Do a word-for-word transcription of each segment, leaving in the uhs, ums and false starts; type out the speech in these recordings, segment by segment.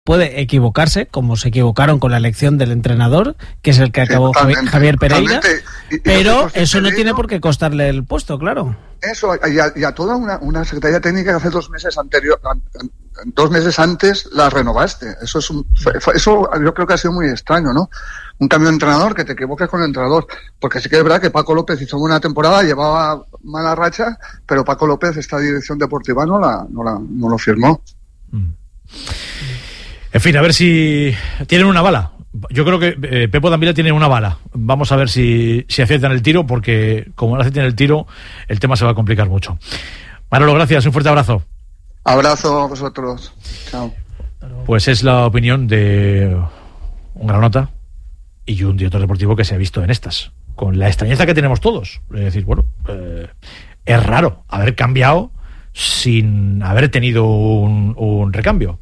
puede equivocarse, como se equivocaron con la elección del entrenador, que es el que Sí, acabó totalmente, Javier Pereira, totalmente. Y- y pero nosotros eso no de tiene ello- por qué costarle el puesto, claro. Eso, y a, y a toda una, una secretaría técnica que hace dos meses anterior, an- an- dos meses antes la renovaste. Eso es un, fue- fue- eso yo creo que ha sido muy extraño, ¿no? Un cambio de entrenador, que te equivoques con el entrenador. Porque sí que es verdad que Paco López hizo una temporada, llevaba mala racha, pero Paco López, esta dirección deportiva, no la, no la, no lo firmó. En fin, a ver si tienen una bala. Yo creo que eh, Pepo Dambila tiene una bala. Vamos a ver si, si aciertan el tiro, porque como no aciertan el tiro, el tema se va a complicar mucho. Manolo, gracias, un fuerte abrazo. Abrazo a vosotros. Chao. Pues es la opinión de un granota y un director deportivo que se ha visto en estas, con la extrañeza que tenemos todos. Es decir, bueno, eh, es raro haber cambiado sin haber tenido un, un recambio.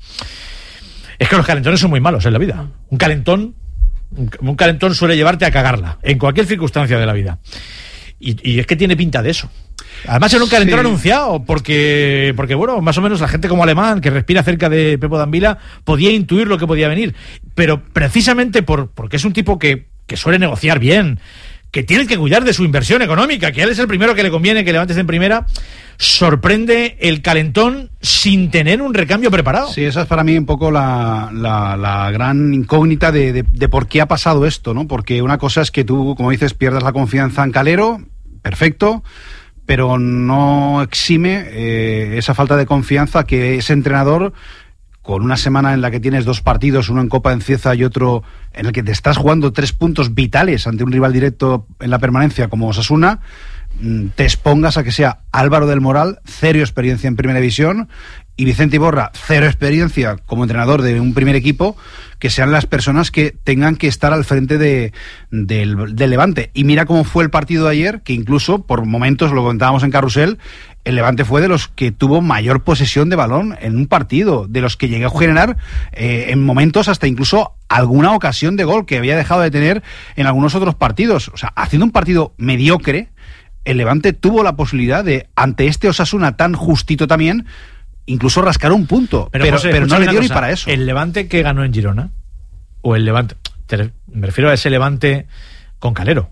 Es que los calentones son muy malos en la vida. Un calentón, un, un calentón suele llevarte a cagarla, en cualquier circunstancia de la vida. Y, y es que tiene pinta de eso. Además era un calentón Sí. anunciado, porque, porque bueno, más o menos la gente como Alemán, que respira cerca de Pepo Dambila, podía intuir lo que podía venir. Pero precisamente por, porque es un tipo que, que suele negociar bien, que tiene que cuidar de su inversión económica, que a él es el primero que le conviene que levantes en primera, sorprende el calentón sin tener un recambio preparado. Sí, esa es para mí un poco la, la, la gran incógnita de, de, de por qué ha pasado esto, ¿no? Porque una cosa es que tú, como dices, pierdas la confianza en Calero, perfecto, pero no exime eh, esa falta de confianza que ese entrenador, con una semana en la que tienes dos partidos, uno en Copa en Cieza y otro en el que te estás jugando tres puntos vitales ante un rival directo en la permanencia como Osasuna, te expongas a que sea Álvaro del Moral, cero experiencia en Primera División, y Vicente Iborra, cero experiencia como entrenador de un primer equipo, que sean las personas que tengan que estar al frente de, del, del Levante. Y mira cómo fue el partido de ayer, que incluso por momentos, lo comentábamos en Carrusel, el Levante fue de los que tuvo mayor posesión de balón en un partido, de los que llegó a generar eh, en momentos hasta incluso alguna ocasión de gol que había dejado de tener en algunos otros partidos. O sea, haciendo un partido mediocre, el Levante tuvo la posibilidad de, ante este Osasuna tan justito también, incluso rascar un punto, pero, pero, José, pero no escúchame le dio una ni cosa. para eso. El Levante que ganó en Girona, o el Levante, te, me refiero a ese Levante con Calero,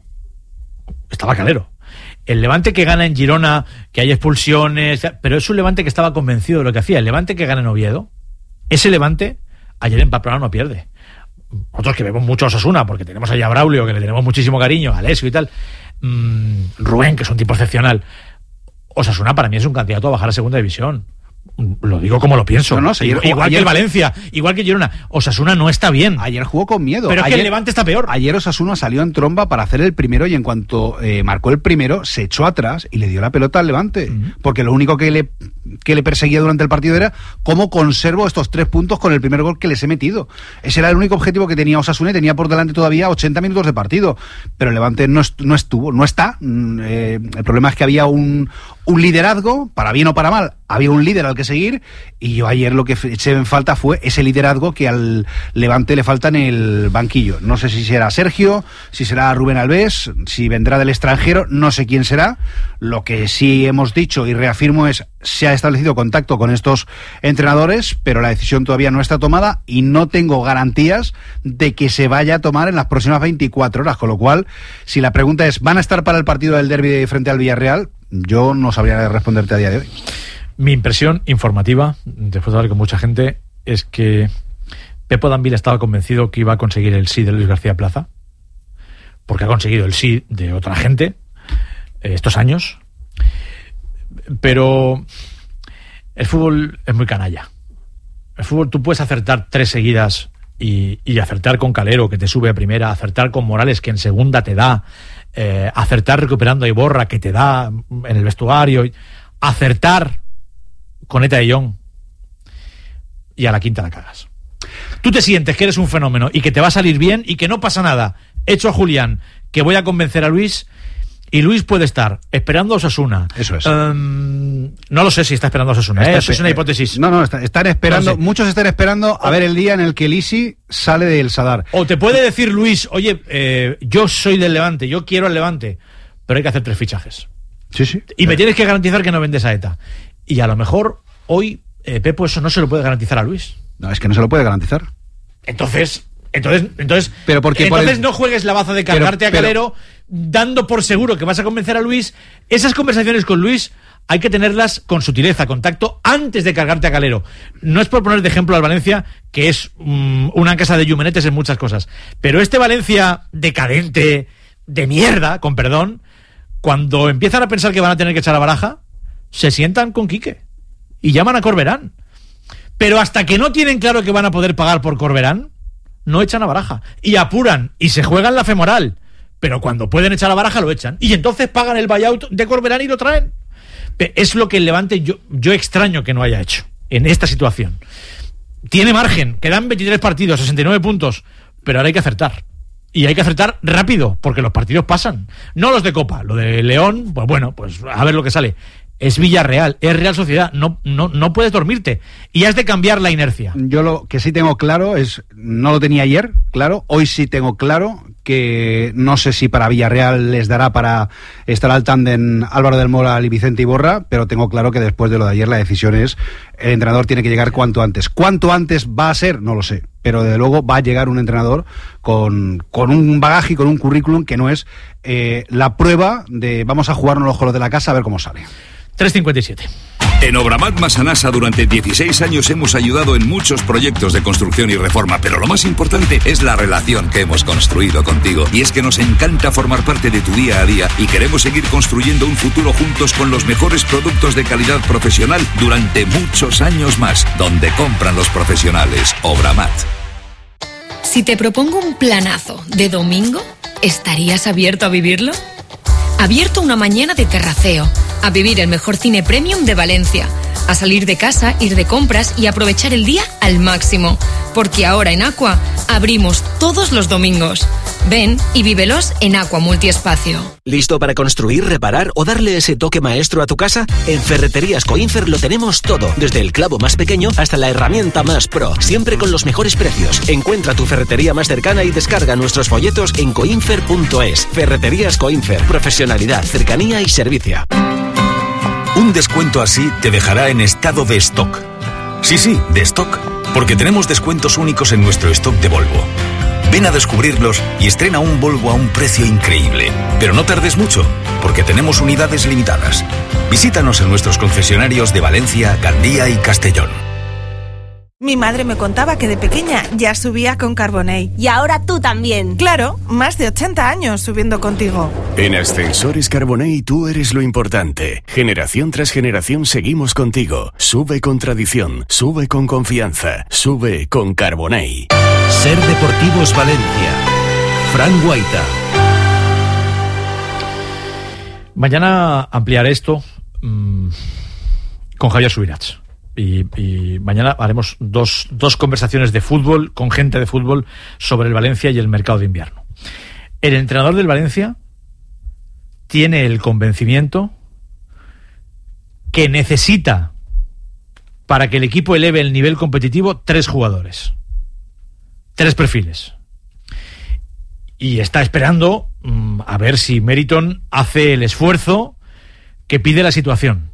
estaba Calero. El Levante que gana en Girona, que hay expulsiones, pero es un Levante que estaba convencido de lo que hacía. El Levante que gana en Oviedo, ese Levante ayer en Pamplona no pierde. Nosotros que vemos mucho a Osasuna, porque tenemos allá a Braulio, que le tenemos muchísimo cariño, a Alessio y tal, mmm, Rubén, que es un tipo excepcional. Osasuna para mí es un candidato a bajar a segunda división. Lo digo como lo pienso. No, no, sí, igual ayer, que el Valencia, igual que Girona. Osasuna no está bien. Ayer jugó con miedo. Pero es ayer, que el Levante está peor. Ayer Osasuna salió en tromba para hacer el primero y en cuanto eh, marcó el primero, se echó atrás y le dio la pelota al Levante. Uh-huh. Porque lo único que le, que le perseguía durante el partido era cómo conservo estos tres puntos con el primer gol que les he metido. Ese era el único objetivo que tenía Osasuna y tenía por delante todavía ochenta minutos de partido. Pero el Levante no, est- no estuvo, no está. Eh, el problema es que había un, un liderazgo, para bien o para mal, había un líder al que seguir. Y yo ayer lo que eché en falta fue ese liderazgo que al Levante le falta en el banquillo. No sé si será Sergio, si será Rubén Alves, si vendrá del extranjero, no sé quién será. Lo que sí hemos dicho y reafirmo es, se ha establecido contacto con estos entrenadores, pero la decisión todavía no está tomada y no tengo garantías de que se vaya a tomar en las próximas veinticuatro horas. Con lo cual, si la pregunta es, ¿van a estar para el partido del derbi frente al Villarreal? Yo no sabría responderte a día de hoy. Mi impresión informativa, después de hablar con mucha gente, es que Pepo Dambila estaba convencido que iba a conseguir el sí de Luis García Plaza, porque ha conseguido el sí de otra gente eh, estos años, pero el fútbol es muy canalla. El fútbol, tú puedes acertar tres seguidas y, y acertar con Calero, que te sube a primera, acertar con Morales, que en segunda te da, eh, acertar recuperando a Iborra, que te da en el vestuario, acertar con Eta de Jong, y a la quinta la cagas. Tú te sientes que eres un fenómeno y que te va a salir bien y que no pasa nada. Hecho a Julián, que voy a convencer a Luis, y Luis puede estar esperando a Osasuna. Eso es. Um, no lo sé si está esperando a Osasuna, ¿eh? Eso es una hipótesis. No, no, está, están esperando, No sé. muchos están esperando a ver el día en el que Lisi sale del Sadar. O te puede decir Luis, oye, eh, yo soy del Levante, yo quiero el Levante, pero hay que hacer tres fichajes. Sí, sí. Y me tienes que garantizar que no vendes a Eta. Y a lo mejor hoy eh, Pepo eso no se lo puede garantizar a Luis. No, es que no se lo puede garantizar. Entonces, entonces, entonces, pero porque entonces por el... no juegues la baza de cargarte pero, a Calero pero... dando por seguro que vas a convencer a Luis. Esas conversaciones con Luis hay que tenerlas con sutileza, con tacto, antes de cargarte a Calero. No es por poner de ejemplo al Valencia, que es um, una casa de yumenetes en muchas cosas, pero este Valencia decadente, de mierda, con perdón, cuando empiezan a pensar que van a tener que echar a Baraja, se sientan con Quique y llaman a Corberán. Pero hasta que no tienen claro que van a poder pagar por Corberán, no echan a Baraja. Y apuran y se juegan la femoral. Pero cuando pueden echar a Baraja, lo echan. Y entonces pagan el buyout de Corberán y lo traen. Es lo que el Levante yo, yo extraño que no haya hecho en esta situación. Tiene margen, quedan veintitrés partidos, sesenta y nueve puntos, pero ahora hay que acertar. Y hay que acertar rápido, porque los partidos pasan. No los de Copa, lo de León, pues bueno, pues a ver lo que sale. Es Villarreal, es Real Sociedad, no, no, no puedes dormirte y has de cambiar la inercia. Yo lo que sí tengo claro es, no lo tenía ayer, claro, hoy sí tengo claro que no sé si para Villarreal les dará para estar al tándem Álvaro del Moral y Vicente Iborra, pero tengo claro que después de lo de ayer la decisión es, el entrenador tiene que llegar cuanto antes. ¿Cuánto antes va a ser? No lo sé, pero desde luego va a llegar un entrenador con, con un bagaje y con un currículum que no es eh, la prueba de vamos a jugarnos los juegos de la casa a ver cómo sale. tres cincuenta y siete. En Obramat Masanasa durante dieciséis años hemos ayudado en muchos proyectos de construcción y reforma, pero lo más importante es la relación que hemos construido contigo. Y es que nos encanta formar parte de tu día a día y queremos seguir construyendo un futuro juntos con los mejores productos de calidad profesional durante muchos años más. Donde compran los profesionales. Obramat. Si te propongo un planazo de domingo, ¿estarías abierto a vivirlo? Abierto una mañana de terraceo, a vivir el mejor cine premium de Valencia, a salir de casa, ir de compras y aprovechar el día al máximo, porque ahora en Aqua abrimos todos los domingos. Ven y vívelos en Aqua Multiespacio. ¿Listo para construir, reparar o darle ese toque maestro a tu casa? En Ferreterías Coinfer lo tenemos todo, desde el clavo más pequeño hasta la herramienta más pro, siempre con los mejores precios. Encuentra tu ferretería más cercana y descarga nuestros folletos en coinfer punto es. Ferreterías Coinfer, profesionalidad, cercanía y servicio. Un descuento así te dejará en estado de stock. Sí, sí, de stock, porque tenemos descuentos únicos en nuestro stock de Volvo. Ven a descubrirlos y estrena un Volvo a un precio increíble. Pero no tardes mucho, porque tenemos unidades limitadas. Visítanos en nuestros concesionarios de Valencia, Gandía y Castellón. Mi madre me contaba que de pequeña ya subía con Carbonell. Y ahora tú también. Claro, más de ochenta años subiendo contigo. En Ascensores Carbonell tú eres lo importante. Generación tras generación seguimos contigo. Sube con tradición, sube con confianza, sube con Carbonell. Ser Deportivos Valencia. Fran Guaita. Mañana ampliaré esto mmm, con Javier Subirats. Y, y mañana haremos dos, dos conversaciones de fútbol con gente de fútbol sobre el Valencia y el mercado de invierno. El entrenador del Valencia tiene el convencimiento que necesita, para que el equipo eleve el nivel competitivo, tres jugadores, tres perfiles, y está esperando mmm, a ver si Meriton hace el esfuerzo que pide la situación.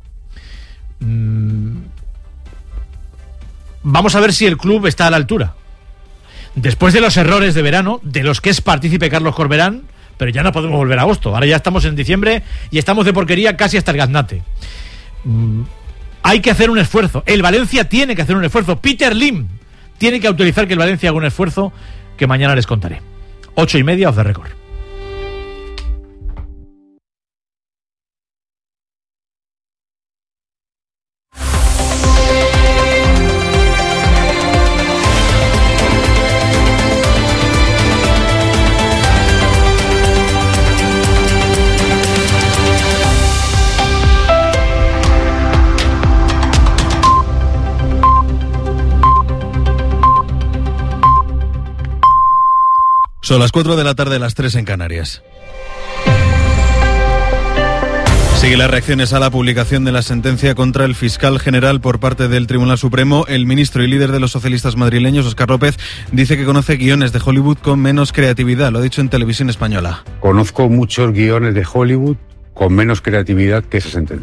Vamos a ver si el club está a la altura. Después de los errores de verano, de los que es partícipe Carlos Corberán, pero ya no podemos volver a agosto. Ahora ya estamos en diciembre y estamos de porquería casi hasta el gaznate. Hay que hacer un esfuerzo. El Valencia tiene que hacer un esfuerzo. Peter Lim tiene que autorizar que el Valencia haga un esfuerzo que mañana les contaré. Ocho y media, off the record. Son las cuatro de la tarde, las tres en Canarias. Sigue las reacciones a la publicación de la sentencia contra el fiscal general por parte del Tribunal Supremo. El ministro y líder de los socialistas madrileños, Óscar López, dice que conoce guiones de Hollywood con menos creatividad. Lo ha dicho en Televisión Española. Conozco muchos guiones de Hollywood con menos creatividad que esa sentencia.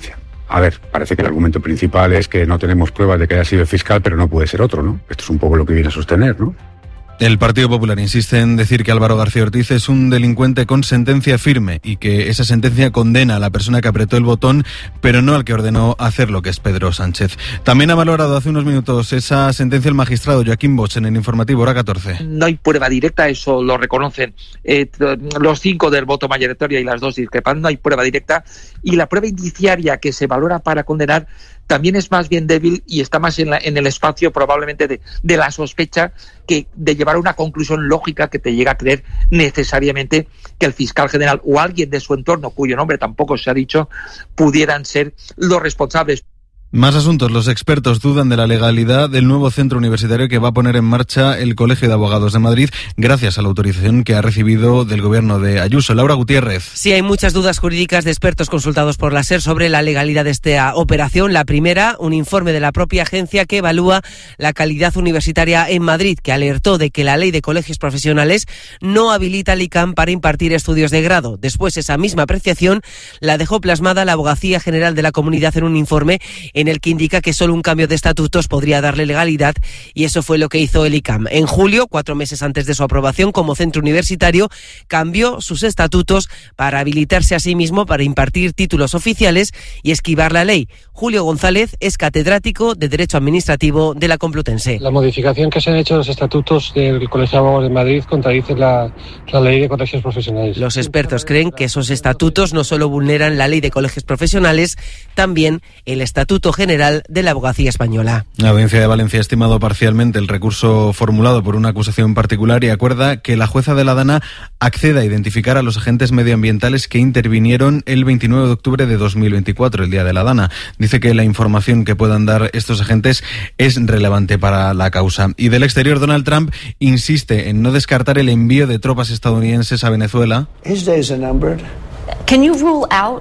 A ver, parece que el argumento principal es que no tenemos pruebas de que haya sido el fiscal, pero no puede ser otro, ¿no? Esto es un poco lo que viene a sostener, ¿no? El Partido Popular insiste en decir que Álvaro García Ortiz es un delincuente con sentencia firme y que esa sentencia condena a la persona que apretó el botón, pero no al que ordenó hacer lo que es Pedro Sánchez. También ha valorado hace unos minutos esa sentencia el magistrado Joaquín Bosch en el informativo Hora catorce. No hay prueba directa, eso lo reconocen eh, los cinco del voto mayoritario y las dos discrepantes, no hay prueba directa, y la prueba indiciaria que se valora para condenar también es más bien débil y está más en, la, en el espacio probablemente de, de la sospecha que de llevar a una conclusión lógica que te llega a creer necesariamente que el fiscal general o alguien de su entorno, cuyo nombre tampoco se ha dicho, pudieran ser los responsables. Más asuntos. Los expertos dudan de la legalidad del nuevo centro universitario que va a poner en marcha el Colegio de Abogados de Madrid gracias a la autorización que ha recibido del gobierno de Ayuso. Laura Gutiérrez. Sí, hay muchas dudas jurídicas de expertos consultados por la SER sobre la legalidad de esta operación. La primera, un informe de la propia agencia que evalúa la calidad universitaria en Madrid, que alertó de que la ley de colegios profesionales no habilita al I C A M para impartir estudios de grado. Después, esa misma apreciación la dejó plasmada la Abogacía General de la Comunidad en un informe en el que indica que solo un cambio de estatutos podría darle legalidad, y eso fue lo que hizo el I C A M. En julio, cuatro meses antes de su aprobación como centro universitario, cambió sus estatutos para habilitarse a sí mismo para impartir títulos oficiales y esquivar la ley. Julio González es catedrático de Derecho Administrativo de la Complutense. La modificación que se han hecho en los estatutos del Colegio de Abogados de Madrid contradice la, la ley de colegios profesionales. Los expertos creen que esos estatutos no solo vulneran la ley de colegios profesionales, también el Estatuto General de la Abogacía Española. La Audiencia de Valencia ha estimado parcialmente el recurso formulado por una acusación particular y acuerda que la jueza de la Dana acceda a identificar a los agentes medioambientales que intervinieron el veintinueve de octubre de dos mil veinticuatro, el día de la Dana. Dice que la información que puedan dar estos agentes es relevante para la causa. Y del exterior, Donald Trump insiste en no descartar el envío de tropas estadounidenses a Venezuela. His days are numbered. Can you rule out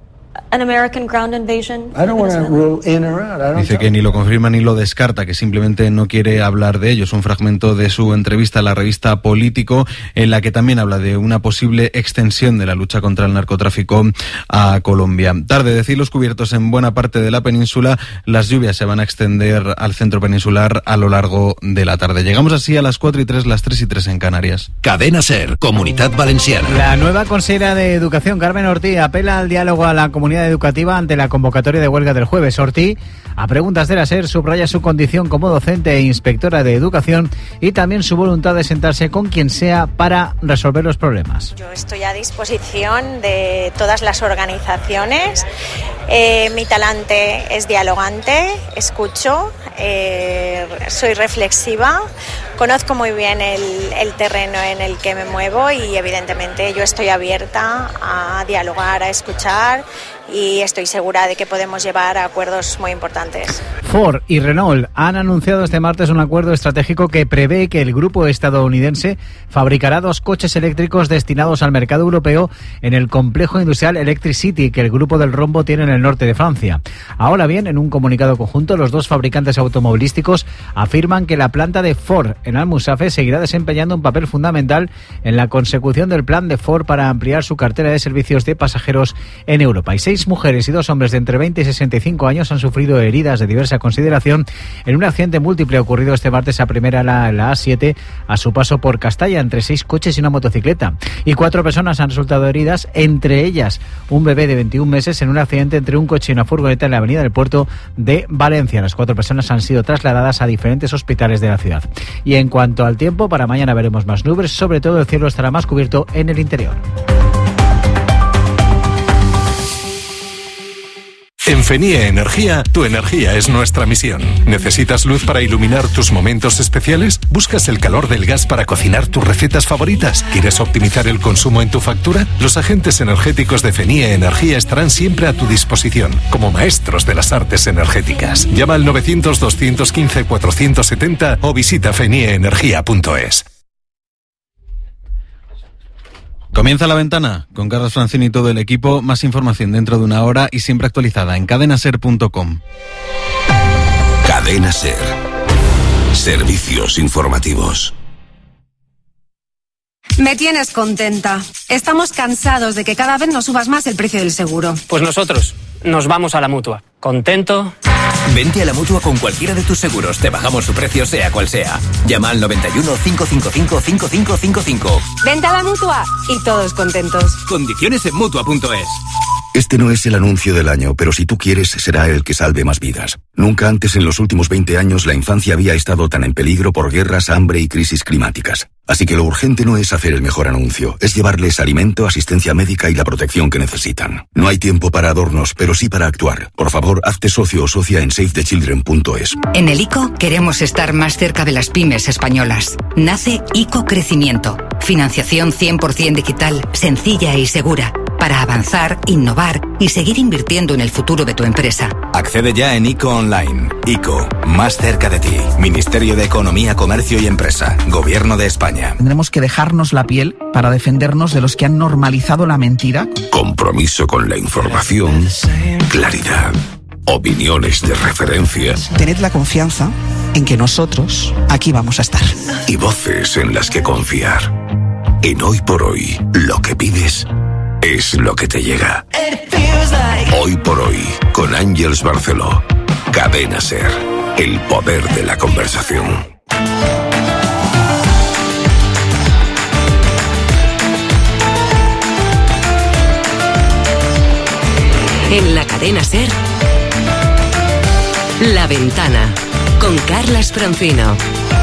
an American ground invasion? I don't want to rule in or out. I don't Dice que ni lo confirma ni lo descarta, que simplemente no quiere hablar de ello. Es un fragmento de su entrevista a la revista Político, en la que también habla de una posible extensión de la lucha contra el narcotráfico a Colombia. Tarde de cielos cubiertos en buena parte de la península, las lluvias se van a extender al centro peninsular a lo largo de la tarde. Llegamos así a las cuatro y tres, las tres y tres en Canarias. Cadena SER, Comunidad Valenciana. La nueva consejera de Educación, Carmen Ortiz, apela al diálogo a la comunidad educativa ante la convocatoria de huelga del jueves. Ortiz, a preguntas de la SER, subraya su condición como docente e inspectora de educación y también su voluntad de sentarse con quien sea para resolver los problemas. Yo estoy a disposición de todas las organizaciones. Eh, mi talante es dialogante, escucho, eh, soy reflexiva, conozco muy bien el, el terreno en el que me muevo y evidentemente yo estoy abierta a dialogar, a escuchar, y estoy segura de que podemos llevar a acuerdos muy importantes. Ford y Renault han anunciado este martes un acuerdo estratégico que prevé que el grupo estadounidense fabricará dos coches eléctricos destinados al mercado europeo en el complejo industrial Electric City que el grupo del rombo tiene en el norte de Francia. Ahora bien, en un comunicado conjunto, los dos fabricantes automovilísticos afirman que la planta de Ford en Almusafe seguirá desempeñando un papel fundamental en la consecución del plan de Ford para ampliar su cartera de servicios de pasajeros en Europa. Y seis mujeres y dos hombres de entre veinte y sesenta y cinco años han sufrido heridas de diversa consideración en un accidente múltiple ocurrido este martes a primera la, la A siete a su paso por Castalla, entre seis coches y una motocicleta. Y cuatro personas han resultado heridas, entre ellas un bebé de veintiún meses, en un accidente entre un coche y una furgoneta en la avenida del Puerto de Valencia. Las cuatro personas han sido trasladadas a diferentes hospitales de la ciudad. Y en cuanto al tiempo, para mañana veremos más nubes, sobre todo el cielo estará más cubierto en el interior. En Fenie Energía, tu energía es nuestra misión. ¿Necesitas luz para iluminar tus momentos especiales? ¿Buscas el calor del gas para cocinar tus recetas favoritas? ¿Quieres optimizar el consumo en tu factura? Los agentes energéticos de Fenie Energía estarán siempre a tu disposición, como maestros de las artes energéticas. Llama al novecientos, doscientos quince, cuatrocientos setenta o visita fenie energía punto es. Comienza La Ventana con Carlos Francini y todo el equipo. Más información dentro de una hora y siempre actualizada en cadena ser punto com. Cadena SER. Servicios informativos. Me tienes contenta. Estamos cansados de que cada vez nos subas más el precio del seguro. Pues nosotros nos vamos a la Mutua. ¿Contento? Vente a la Mutua con cualquiera de tus seguros. Te bajamos su precio sea cual sea. Llama al noventa y uno, cinco cinco cinco, cinco cinco cinco cinco. Vente a la Mutua y todos contentos. Condiciones en Mutua punto es. Este no es el anuncio del año, pero si tú quieres, será el que salve más vidas. Nunca antes en los últimos veinte años la infancia había estado tan en peligro por guerras, hambre y crisis climáticas. Así que lo urgente no es hacer el mejor anuncio, es llevarles alimento, asistencia médica y la protección que necesitan. No hay tiempo para adornos, pero sí para actuar. Por favor, hazte socio o socia en save the children punto es. En el ICO queremos estar más cerca de las pymes españolas. Nace ICO Crecimiento. Financiación cien por ciento digital, sencilla y segura, para avanzar, innovar y seguir invirtiendo en el futuro de tu empresa. Accede ya en ICO Online. ICO, más cerca de ti. Ministerio de Economía, Comercio y Empresa. Gobierno de España. Tendremos que dejarnos la piel para defendernos de los que han normalizado la mentira. Compromiso con la información. Claridad. Opiniones de referencia. Tened la confianza en que nosotros aquí vamos a estar. Y voces en las que confiar. En Hoy por Hoy, lo que pides es lo que te llega. Hoy por Hoy, con Ángeles Barceló. Cadena SER. El poder de la conversación. En la Cadena SER, La Ventana, con Carlas Francino.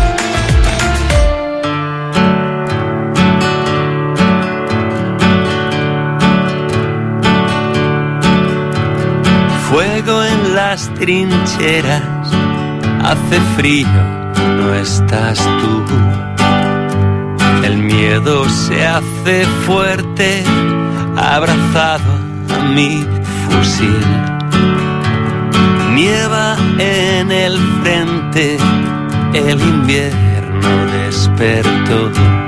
Fuego en las trincheras, hace frío, no estás tú. El miedo se hace fuerte, abrazado a mi fusil. Nieva en el frente, el invierno despertó.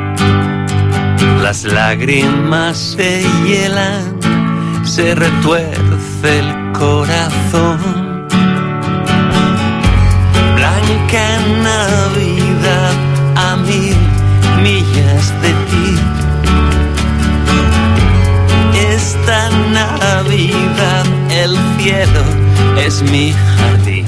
Las lágrimas se hielan, se retuerce el corazón. Blanca Navidad a mil millas de ti. Esta Navidad el cielo es mi jardín.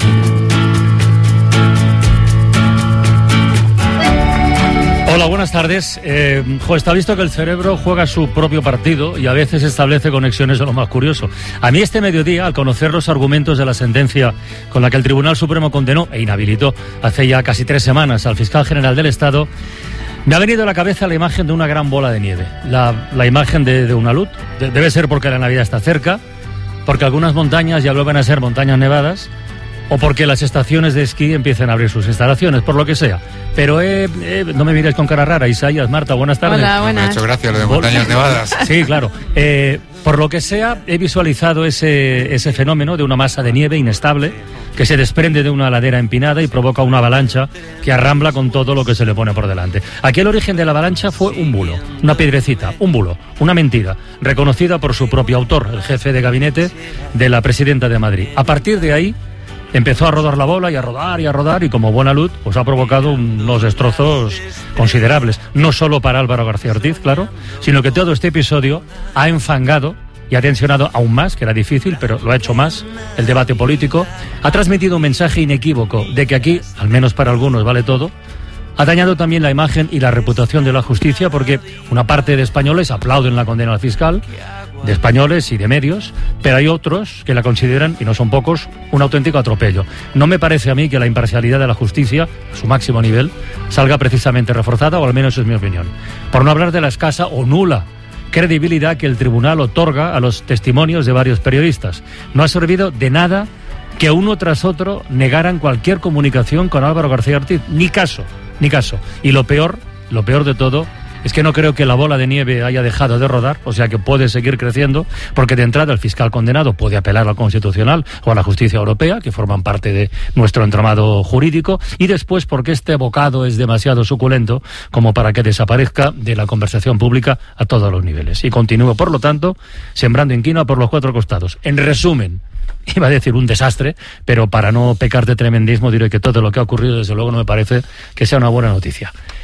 Hola, buenas tardes. Eh, jo, está visto que el cerebro juega su propio partido y a veces establece conexiones de lo más curioso. A mí este mediodía, al conocer los argumentos de la sentencia con la que el Tribunal Supremo condenó e inhabilitó hace ya casi tres semanas al fiscal general del Estado, me ha venido a la cabeza la imagen de una gran bola de nieve, la, la imagen de, de una luz. De, debe ser porque la Navidad está cerca, porque algunas montañas ya vuelven a ser montañas nevadas, o porque las estaciones de esquí empiezan a abrir sus instalaciones, por lo que sea. Pero eh, eh, no me miréis con cara rara. Isaías, Marta, buenas tardes. Hola, buenas. Me ha hecho gracia lo de montañas nevadas. Sí, claro. Eh, por lo que sea, he visualizado ese, ese fenómeno de una masa de nieve inestable que se desprende de una ladera empinada y provoca una avalancha que arrambla con todo lo que se le pone por delante. Aquí el origen de la avalancha fue un bulo, una piedrecita, un bulo, una mentira, reconocida por su propio autor, el jefe de gabinete de la presidenta de Madrid. A partir de ahí, empezó a rodar la bola y a rodar y a rodar y como buena luz pues ha provocado unos destrozos considerables, no solo para Álvaro García Ortiz, claro, sino que todo este episodio ha enfangado y ha tensionado aún más, que era difícil, pero lo ha hecho más, el debate político, ha transmitido un mensaje inequívoco de que aquí, al menos para algunos, vale todo. Ha dañado también la imagen y la reputación de la justicia porque una parte de españoles aplauden la condena al fiscal, de españoles y de medios, pero hay otros que la consideran, y no son pocos, un auténtico atropello. No me parece a mí que la imparcialidad de la justicia, a su máximo nivel, salga precisamente reforzada, o al menos es mi opinión. Por no hablar de la escasa o nula credibilidad que el tribunal otorga a los testimonios de varios periodistas. No ha servido de nada que uno tras otro negaran cualquier comunicación con Álvaro García Ortiz. Ni caso, ni caso. Y lo peor, lo peor de todo, es que no creo que la bola de nieve haya dejado de rodar, o sea que puede seguir creciendo, porque de entrada el fiscal condenado puede apelar al Constitucional o a la Justicia Europea, que forman parte de nuestro entramado jurídico, y después porque este bocado es demasiado suculento como para que desaparezca de la conversación pública a todos los niveles. Y continúe, por lo tanto, sembrando inquina por los cuatro costados. En resumen, iba a decir un desastre, pero para no pecar de tremendismo diré que todo lo que ha ocurrido desde luego no me parece que sea una buena noticia.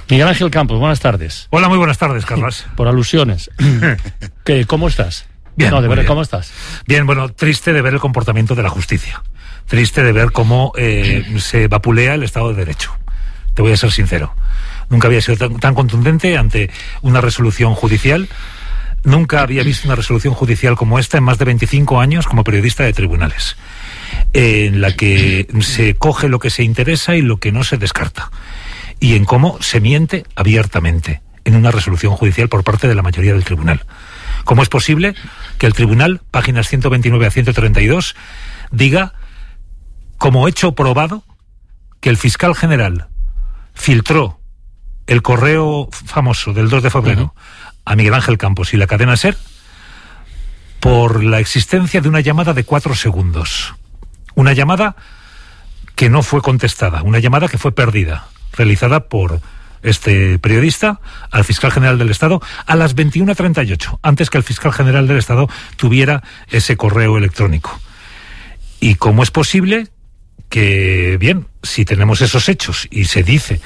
Miguel Ángel Campos, buenas tardes. Hola, muy buenas tardes, Carlos. Por alusiones. ¿Qué, ¿Cómo estás? Bien, no, de verdad, bien. ¿Cómo estás? Bien, bueno, triste de ver el comportamiento de la justicia. Triste de ver cómo eh, se vapulea el Estado de Derecho. Te voy a ser sincero. Nunca había sido tan, tan contundente ante una resolución judicial. Nunca había visto una resolución judicial como esta en más de veinticinco años como periodista de tribunales, en la que se coge lo que se interesa y lo que no se descarta, y en cómo se miente abiertamente en una resolución judicial por parte de la mayoría del tribunal. ¿Cómo es posible que el tribunal, páginas ciento veintinueve a ciento treinta y dos, diga como hecho probado que el fiscal general filtró el correo famoso del dos de febrero uh-huh. a Miguel Ángel Campos y la cadena SER por la existencia de una llamada de cuatro segundos? Una llamada que no fue contestada, una llamada que fue perdida, realizada por este periodista al fiscal general del Estado a las veintiuna treinta y ocho, antes que el fiscal general del Estado tuviera ese correo electrónico. ¿Y cómo es posible que, bien, si tenemos esos hechos y se dice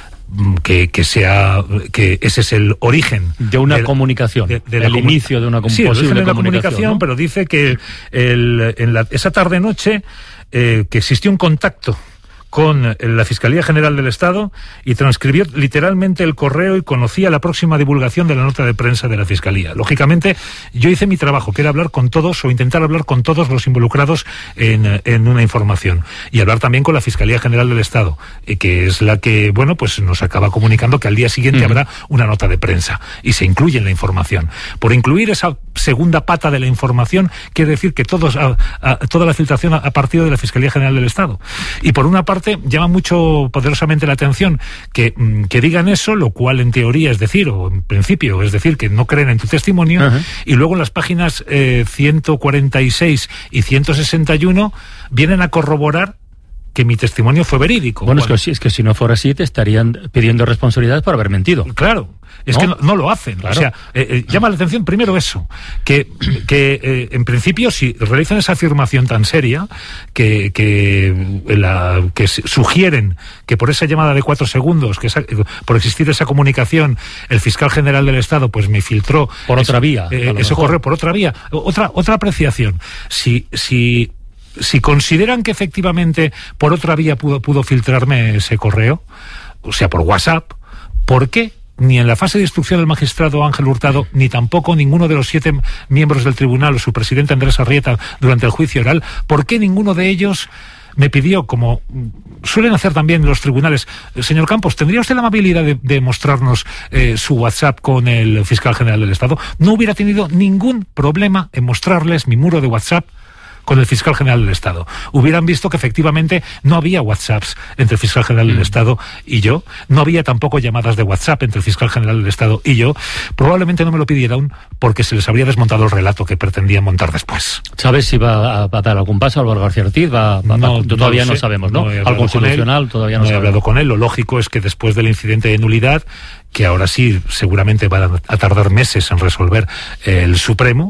que, que sea que ese es el origen de una de, comunicación, de, de el comun... inicio de una com- sí, posible de una comunicación, comunicación, ¿no? Pero dice que el, en la, esa tarde-noche eh, que existió un contacto con la Fiscalía General del Estado y transcribió literalmente el correo y conocía la próxima divulgación de la nota de prensa de la Fiscalía. Lógicamente, yo hice mi trabajo, que era hablar con todos o intentar hablar con todos los involucrados en, en una información. Y hablar también con la Fiscalía General del Estado, eh, que es la que, bueno, pues nos acaba comunicando que al día siguiente uh-huh. habrá una nota de prensa y se incluye en la información. Por incluir esa segunda pata de la información, quiere decir que todos, a, a, toda la filtración ha partido de la Fiscalía General del Estado. Y por una parte, llama mucho poderosamente la atención que, que digan eso, lo cual en teoría es decir, o en principio es decir, que no creen en tu testimonio, uh-huh. y luego en las páginas eh, ciento cuarenta y seis y ciento sesenta y uno vienen a corroborar que mi testimonio fue verídico. Bueno, bueno. Es, que, es que si no fuera así te estarían pidiendo responsabilidades por haber mentido. Claro, es ¿no? que no, no lo hacen. Claro. O sea, eh, eh, llama la atención primero eso, que, que eh, en principio si realizan esa afirmación tan seria, que, que, la, que sugieren que por esa llamada de cuatro segundos, que esa, por existir esa comunicación, el fiscal general del Estado pues me filtró... Por otra ese, vía. Eh, ese correo por otra vía. Otra, otra apreciación. Si... si Si consideran que efectivamente por otra vía pudo, pudo filtrarme ese correo, o sea, por WhatsApp, ¿por qué ni en la fase de instrucción del magistrado Ángel Hurtado, ni tampoco ninguno de los siete miembros del tribunal o su presidente Andrés Arrieta durante el juicio oral, por qué ninguno de ellos me pidió, como suelen hacer también los tribunales, señor Campos, ¿tendría usted la amabilidad de, de mostrarnos eh, su WhatsApp con el fiscal general del Estado? No hubiera tenido ningún problema en mostrarles mi muro de WhatsApp con el fiscal general del Estado. Hubieran visto que efectivamente no había WhatsApps entre el fiscal general del Estado y yo, no había tampoco llamadas de WhatsApp entre el fiscal general del Estado y yo. Probablemente no me lo pidieran porque se les habría desmontado el relato que pretendían montar después. ¿Sabes si va a, a dar algún paso Álvaro García Ortiz? Va, va, no, va, todavía no, no sabemos, ¿no? no Al Constitucional todavía no, no he sabemos. hablado con él. Lo lógico es que después del incidente de nulidad, que ahora sí seguramente van a tardar meses en resolver el Supremo,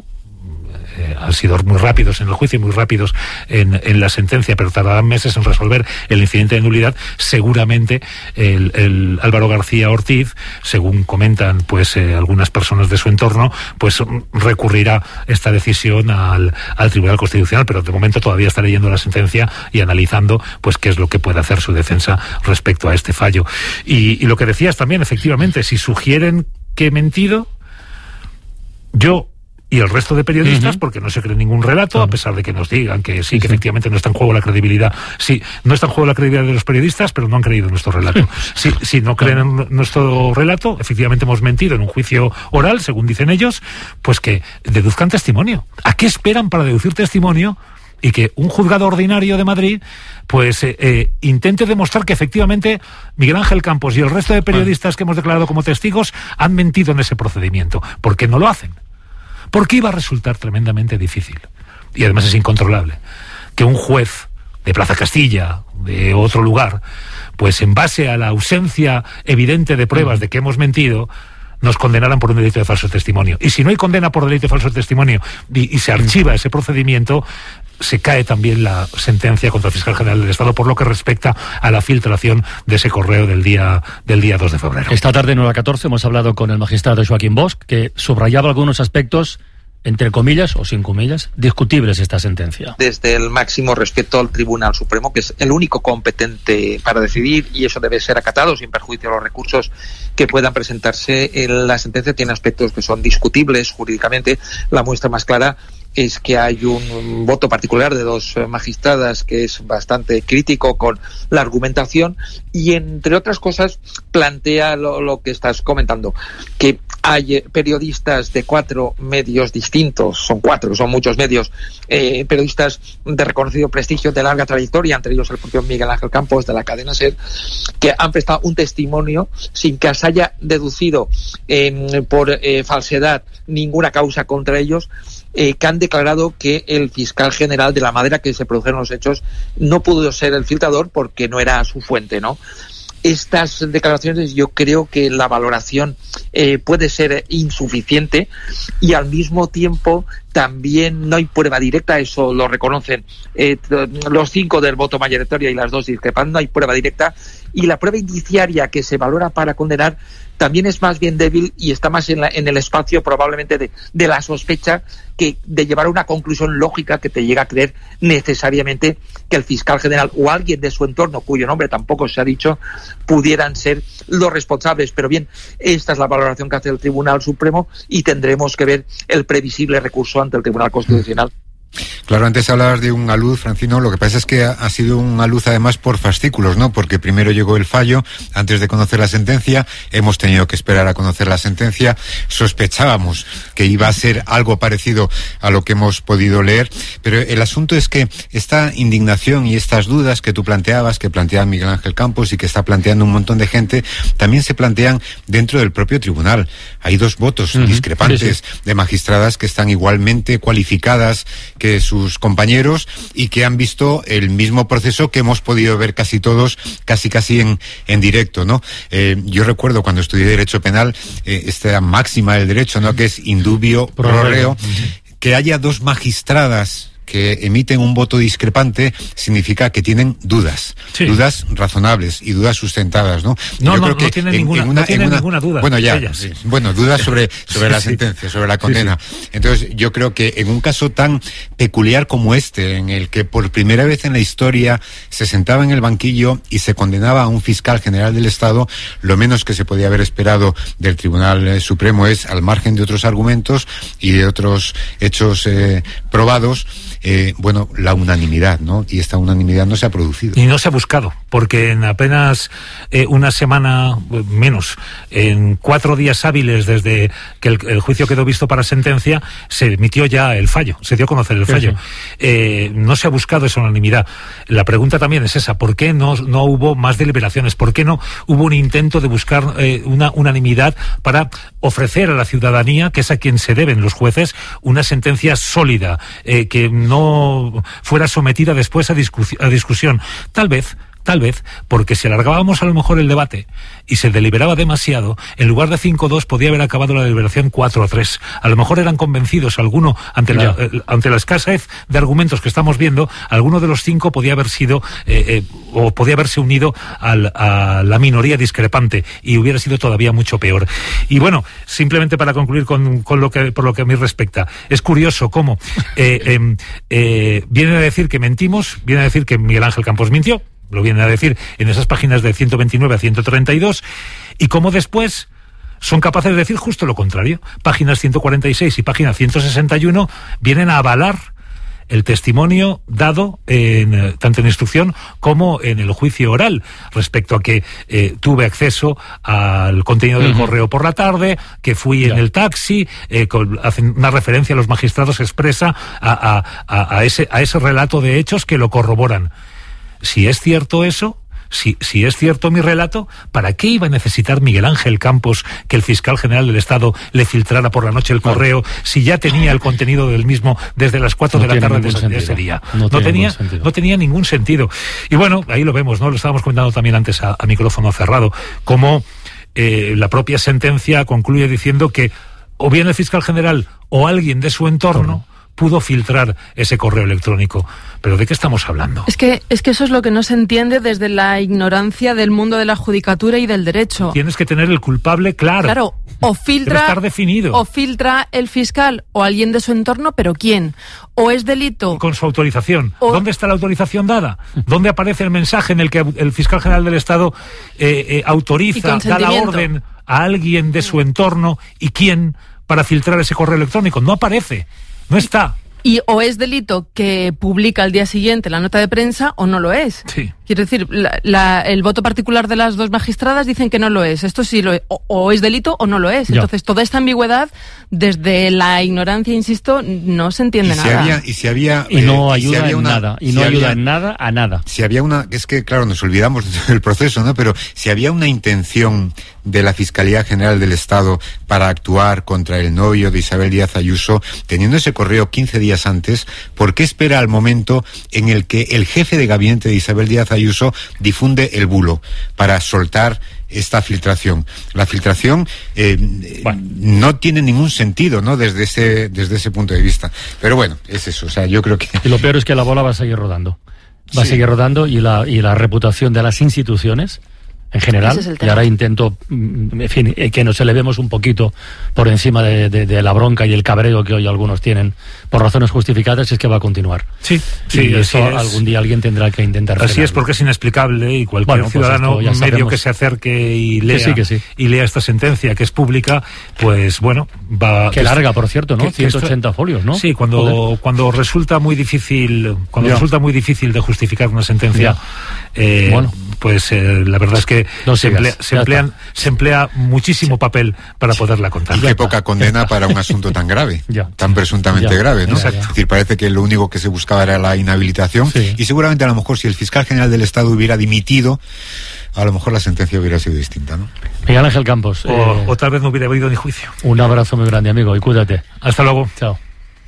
Eh, han sido muy rápidos en el juicio, muy rápidos en, en la sentencia, pero tardarán meses en resolver el incidente de nulidad. Seguramente el, el Álvaro García Ortiz, según comentan pues eh, algunas personas de su entorno, pues recurrirá esta decisión al, al Tribunal Constitucional, pero de momento todavía está leyendo la sentencia y analizando pues qué es lo que puede hacer su defensa respecto a este fallo. Y, y lo que decías también, efectivamente, si sugieren que he mentido, yo y el resto de periodistas, uh-huh. porque no se cree ningún relato, uh-huh. a pesar de que nos digan que sí, que uh-huh. efectivamente no está en juego la credibilidad. Sí, no está en juego la credibilidad de los periodistas, pero no han creído en nuestro relato. Si sí, sí, no creen en nuestro relato, efectivamente hemos mentido en un juicio oral, según dicen ellos, pues que deduzcan testimonio. ¿A qué esperan para deducir testimonio? Y que un juzgado ordinario de Madrid pues eh, eh, intente demostrar que efectivamente Miguel Ángel Campos y el resto de periodistas que hemos declarado como testigos han mentido en ese procedimiento. ¿Por qué no lo hacen? Porque iba a resultar tremendamente difícil, y además es incontrolable, que un juez de Plaza Castilla, de otro lugar, pues en base a la ausencia evidente de pruebas de que hemos mentido, nos condenaran por un delito de falso testimonio. Y si no hay condena por delito de falso testimonio y, y se archiva ese procedimiento, se cae también la sentencia contra el fiscal general del Estado por lo que respecta a la filtración de ese correo del día del día dos de febrero. Esta tarde en Hora catorce hemos hablado con el magistrado Joaquín Bosch, que subrayaba algunos aspectos, entre comillas o sin comillas, discutibles esta sentencia. Desde el máximo respeto al Tribunal Supremo, que es el único competente para decidir, y eso debe ser acatado sin perjuicio de los recursos que puedan presentarse. La sentencia tiene aspectos que son discutibles jurídicamente. La muestra más clara es que hay un voto particular de dos magistradas que es bastante crítico con la argumentación y, entre otras cosas, plantea lo, lo que estás comentando, que hay periodistas de cuatro medios distintos, son cuatro, son muchos medios, eh, periodistas de reconocido prestigio, de larga trayectoria, entre ellos el propio Miguel Ángel Campos de la cadena SER, que han prestado un testimonio sin que se haya deducido eh, por eh, falsedad ninguna causa contra ellos, Eh, que han declarado que el fiscal general, de la manera que se produjeron los hechos, no pudo ser el filtrador porque no era su fuente, ¿no? Estas declaraciones, yo creo que la valoración eh, puede ser insuficiente y al mismo tiempo también no hay prueba directa, eso lo reconocen eh, los cinco del voto mayoritario y las dos discrepantes, no hay prueba directa, y la prueba indiciaria que se valora para condenar también es más bien débil y está más en, la, en el espacio probablemente de, de la sospecha que de llevar a una conclusión lógica que te llega a creer necesariamente que el fiscal general o alguien de su entorno, cuyo nombre tampoco se ha dicho, pudieran ser los responsables. Pero bien, esta es la valoración que hace el Tribunal Supremo y tendremos que ver el previsible recurso ante el Tribunal Constitucional. Claro, antes hablabas de un alud, Francino, lo que pasa es que ha, ha sido un alud además por fascículos, ¿no? Porque primero llegó el fallo, antes de conocer la sentencia, hemos tenido que esperar a conocer la sentencia, sospechábamos que iba a ser algo parecido a lo que hemos podido leer, pero el asunto es que esta indignación y estas dudas que tú planteabas, que planteaba Miguel Ángel Campos y que está planteando un montón de gente, también se plantean dentro del propio tribunal. Hay dos votos uh-huh. discrepantes sí, sí. de magistradas que están igualmente cualificadas que sus compañeros y que han visto el mismo proceso que hemos podido ver casi todos, casi casi en, en directo, ¿no? Eh, yo recuerdo cuando estudié Derecho Penal, eh, esta máxima del derecho, ¿no? Que es indubio pro reo, uh-huh. que haya dos magistradas que emiten un voto discrepante significa que tienen dudas, sí. dudas razonables y dudas sustentadas, ¿no? No, Yo no, creo que no tiene, en, ninguna, en una, no tiene una, ninguna duda. Bueno, ya, ellas, sí. bueno, dudas sobre, sobre sí, la sentencia, sí. sobre la condena. Sí, sí. Entonces, yo creo que en un caso tan peculiar como este, en el que por primera vez en la historia se sentaba en el banquillo y se condenaba a un fiscal general del Estado, lo menos que se podía haber esperado del Tribunal Supremo es, al margen de otros argumentos y de otros hechos eh, probados, Eh, bueno, la unanimidad, ¿no? Y esta unanimidad no se ha producido. Y no se ha buscado, porque en apenas eh, una semana, menos, en cuatro días hábiles desde que el, el juicio quedó visto para sentencia, se emitió ya el fallo, se dio a conocer el fallo. Sí, sí. Eh, no se ha buscado esa unanimidad. La pregunta también es esa, ¿por qué no, no hubo más deliberaciones? ¿Por qué no hubo un intento de buscar eh, una unanimidad para ofrecer a la ciudadanía, que es a quien se deben los jueces, una sentencia sólida, eh, que no no fuera sometida después a, discu- a discusión? Tal vez, tal vez, porque si alargábamos a lo mejor el debate y se deliberaba demasiado, en lugar de cinco dos podía haber acabado la deliberación cuatro a tres. A lo mejor eran convencidos alguno, ante la, eh, ante la escasez de argumentos que estamos viendo, alguno de los cinco podía haber sido, eh, eh, o podía haberse unido al, a la minoría discrepante y hubiera sido todavía mucho peor. Y bueno, simplemente para concluir con, con lo que, por lo que a mí respecta, es curioso cómo eh, eh, eh, viene a decir que mentimos, viene a decir que Miguel Ángel Campos mintió, lo vienen a decir en esas páginas de ciento veintinueve a ciento treinta y dos, y cómo después son capaces de decir justo lo contrario. Páginas ciento cuarenta y seis y página ciento sesenta y uno vienen a avalar el testimonio dado en, tanto en instrucción como en el juicio oral, respecto a que eh, tuve acceso al contenido del uh-huh. correo por la tarde, que fui ya. en el taxi, eh, con, hacen una referencia a los magistrados expresa a, a, a, a, ese, a ese relato de hechos que lo corroboran. Si es cierto eso, si, si es cierto mi relato, ¿para qué iba a necesitar Miguel Ángel Campos que el fiscal general del Estado le filtrara por la noche el correo si ya tenía el contenido del mismo desde las cuatro no de la tarde de ese, ese día? No, no, tenía, no tenía ningún sentido. Y bueno, ahí lo vemos, ¿no? Lo estábamos comentando también antes a, a micrófono cerrado, como eh, la propia sentencia concluye diciendo que o bien el fiscal general o alguien de su entorno pudo filtrar ese correo electrónico. ¿Pero de qué estamos hablando? Es que, es que eso es lo que no se entiende desde la ignorancia del mundo de la judicatura y del derecho. Tienes que tener el culpable claro. Claro, o filtra, debe estar definido. O filtra el fiscal o alguien de su entorno, pero ¿quién? O es delito. Con su autorización. O... ¿Dónde está la autorización dada? ¿Dónde aparece el mensaje en el que el fiscal general del Estado eh, eh, autoriza, da la orden a alguien de su entorno y quién para filtrar ese correo electrónico? No aparece. No está. Y o es delito que publica al día siguiente la nota de prensa o no lo es. Sí. Quiero decir, la, la, el voto particular de las dos magistradas dicen que no lo es. Esto sí lo es. O, o es delito o no lo es. Ya. Entonces, toda esta ambigüedad, desde la ignorancia, insisto, no se entiende y si nada. Había, y si había... Y no eh, ayuda si había en una, nada. Y si no había, ayuda en nada a nada. Si había una... Es que, claro, nos olvidamos del proceso, ¿no? Pero si había una intención de la Fiscalía General del Estado para actuar contra el novio de Isabel Díaz Ayuso, teniendo ese correo quince días antes, ¿por qué espera al momento en el que el jefe de gabinete de Isabel Díaz Ayuso difunde el bulo para soltar esta filtración? La filtración eh, bueno. no tiene ningún sentido, ¿no? Desde ese, desde ese punto de vista. Pero bueno, es eso. O sea, yo creo que... Y lo peor es que la bola va a seguir rodando. Va sí. a seguir rodando y la, y la reputación de las instituciones en general, es y ahora intento, en fin, que nos elevemos un poquito por encima de, de, de la bronca y el cabreo que hoy algunos tienen por razones justificadas, es que va a continuar. Sí, sí, y eso es. Algún día alguien tendrá que intentar Así frenarlo. Es, porque es inexplicable y cualquier bueno, ciudadano pues medio sabemos. que se acerque y lea, que sí, que sí. y lea esta sentencia que es pública, pues bueno, va... Que larga, por cierto, ¿no? Que, ciento ochenta esto, folios, ¿no? Sí, cuando, cuando resulta muy difícil, cuando ya. resulta muy difícil de justificar una sentencia, eh, bueno. pues eh, la verdad es que no se, emplea, se, emplean, se emplea muchísimo papel para poderla contar. Y qué poca condena para un asunto tan grave, ya. tan presuntamente ya. grave, ¿no? Ya, ya. Es decir, parece que lo único que se buscaba era la inhabilitación sí. y seguramente a lo mejor si el fiscal general del Estado hubiera dimitido, a lo mejor la sentencia hubiera sido distinta, ¿no? Miguel Ángel Campos. O, eh, o tal vez no hubiera habido ni juicio. Un abrazo muy grande, amigo, y cuídate. Hasta luego. Chao.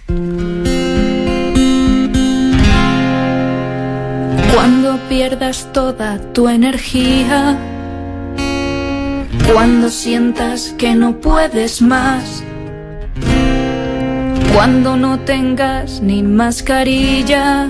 Cuando pierdas toda tu energía, cuando sientas que no puedes más, cuando no tengas ni mascarilla,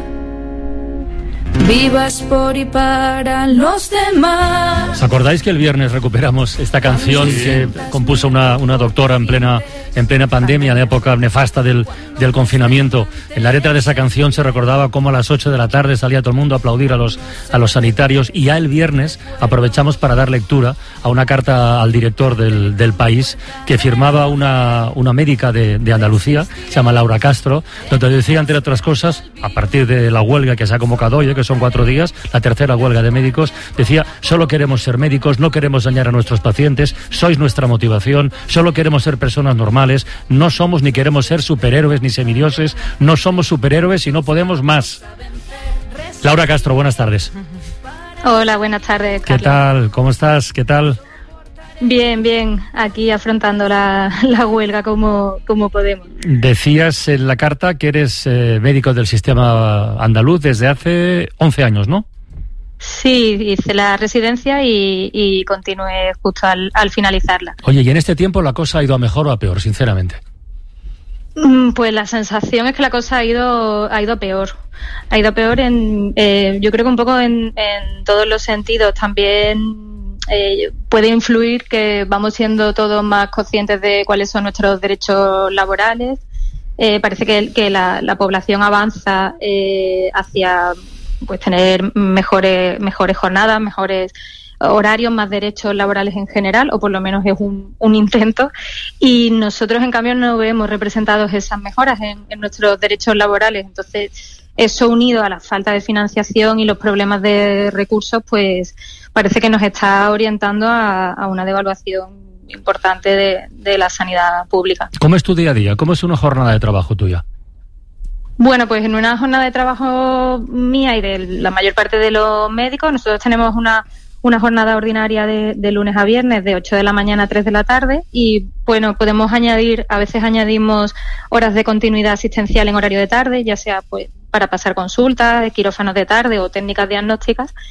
vivas por y para los demás. ¿Os acordáis que el viernes recuperamos esta canción sí. que compuso una, una doctora en plena, en plena pandemia, en la época nefasta del, del confinamiento? En la letra de esa canción se recordaba cómo a las ocho de la tarde salía todo el mundo a aplaudir a los, a los sanitarios, y ya el viernes aprovechamos para dar lectura a una carta al director del, del País que firmaba una, una médica de, de Andalucía, se llama Laura Castro, donde decía, entre otras cosas, a partir de la huelga que se ha convocado hoy, que son cuatro días, la tercera huelga de médicos, decía: solo queremos ser médicos, no queremos dañar a nuestros pacientes, sois nuestra motivación, solo queremos ser personas normales, no somos ni queremos ser superhéroes ni semidioses, no somos superhéroes y no podemos más. Laura Castro, buenas tardes. Hola, buenas tardes, Carlos. ¿Qué tal? ¿Cómo estás? ¿Qué tal? Bien, bien, aquí afrontando la, la huelga como, como podemos. Decías en la carta que eres eh, médico del sistema andaluz desde hace once años, ¿no? Sí, hice la residencia y, y continué justo al, al finalizarla. Oye, ¿y en este tiempo la cosa ha ido a mejor o a peor, sinceramente? Pues la sensación es que la cosa ha ido ha ido peor. Ha ido peor en, eh, yo creo que un poco en, en todos los sentidos. También Eh, puede influir que vamos siendo todos más conscientes de cuáles son nuestros derechos laborales. Eh, parece que, que la, la población avanza eh, hacia pues tener mejores mejores jornadas, mejores horarios, más derechos laborales en general, o por lo menos es un, un intento, y nosotros en cambio no vemos representados esas mejoras en, en nuestros derechos laborales. Entonces, eso unido a la falta de financiación y los problemas de recursos, pues parece que nos está orientando a, a una devaluación importante de, de la sanidad pública. ¿Cómo es tu día a día? ¿Cómo es una jornada de trabajo tuya? Bueno, pues en una jornada de trabajo mía y de la mayor parte de los médicos, nosotros tenemos una una jornada ordinaria de, de lunes a viernes de ocho de la mañana a tres de la tarde, y bueno, podemos añadir, a veces añadimos horas de continuidad asistencial en horario de tarde, ya sea pues para pasar consultas, quirófanos de tarde o técnicas diagnósticas.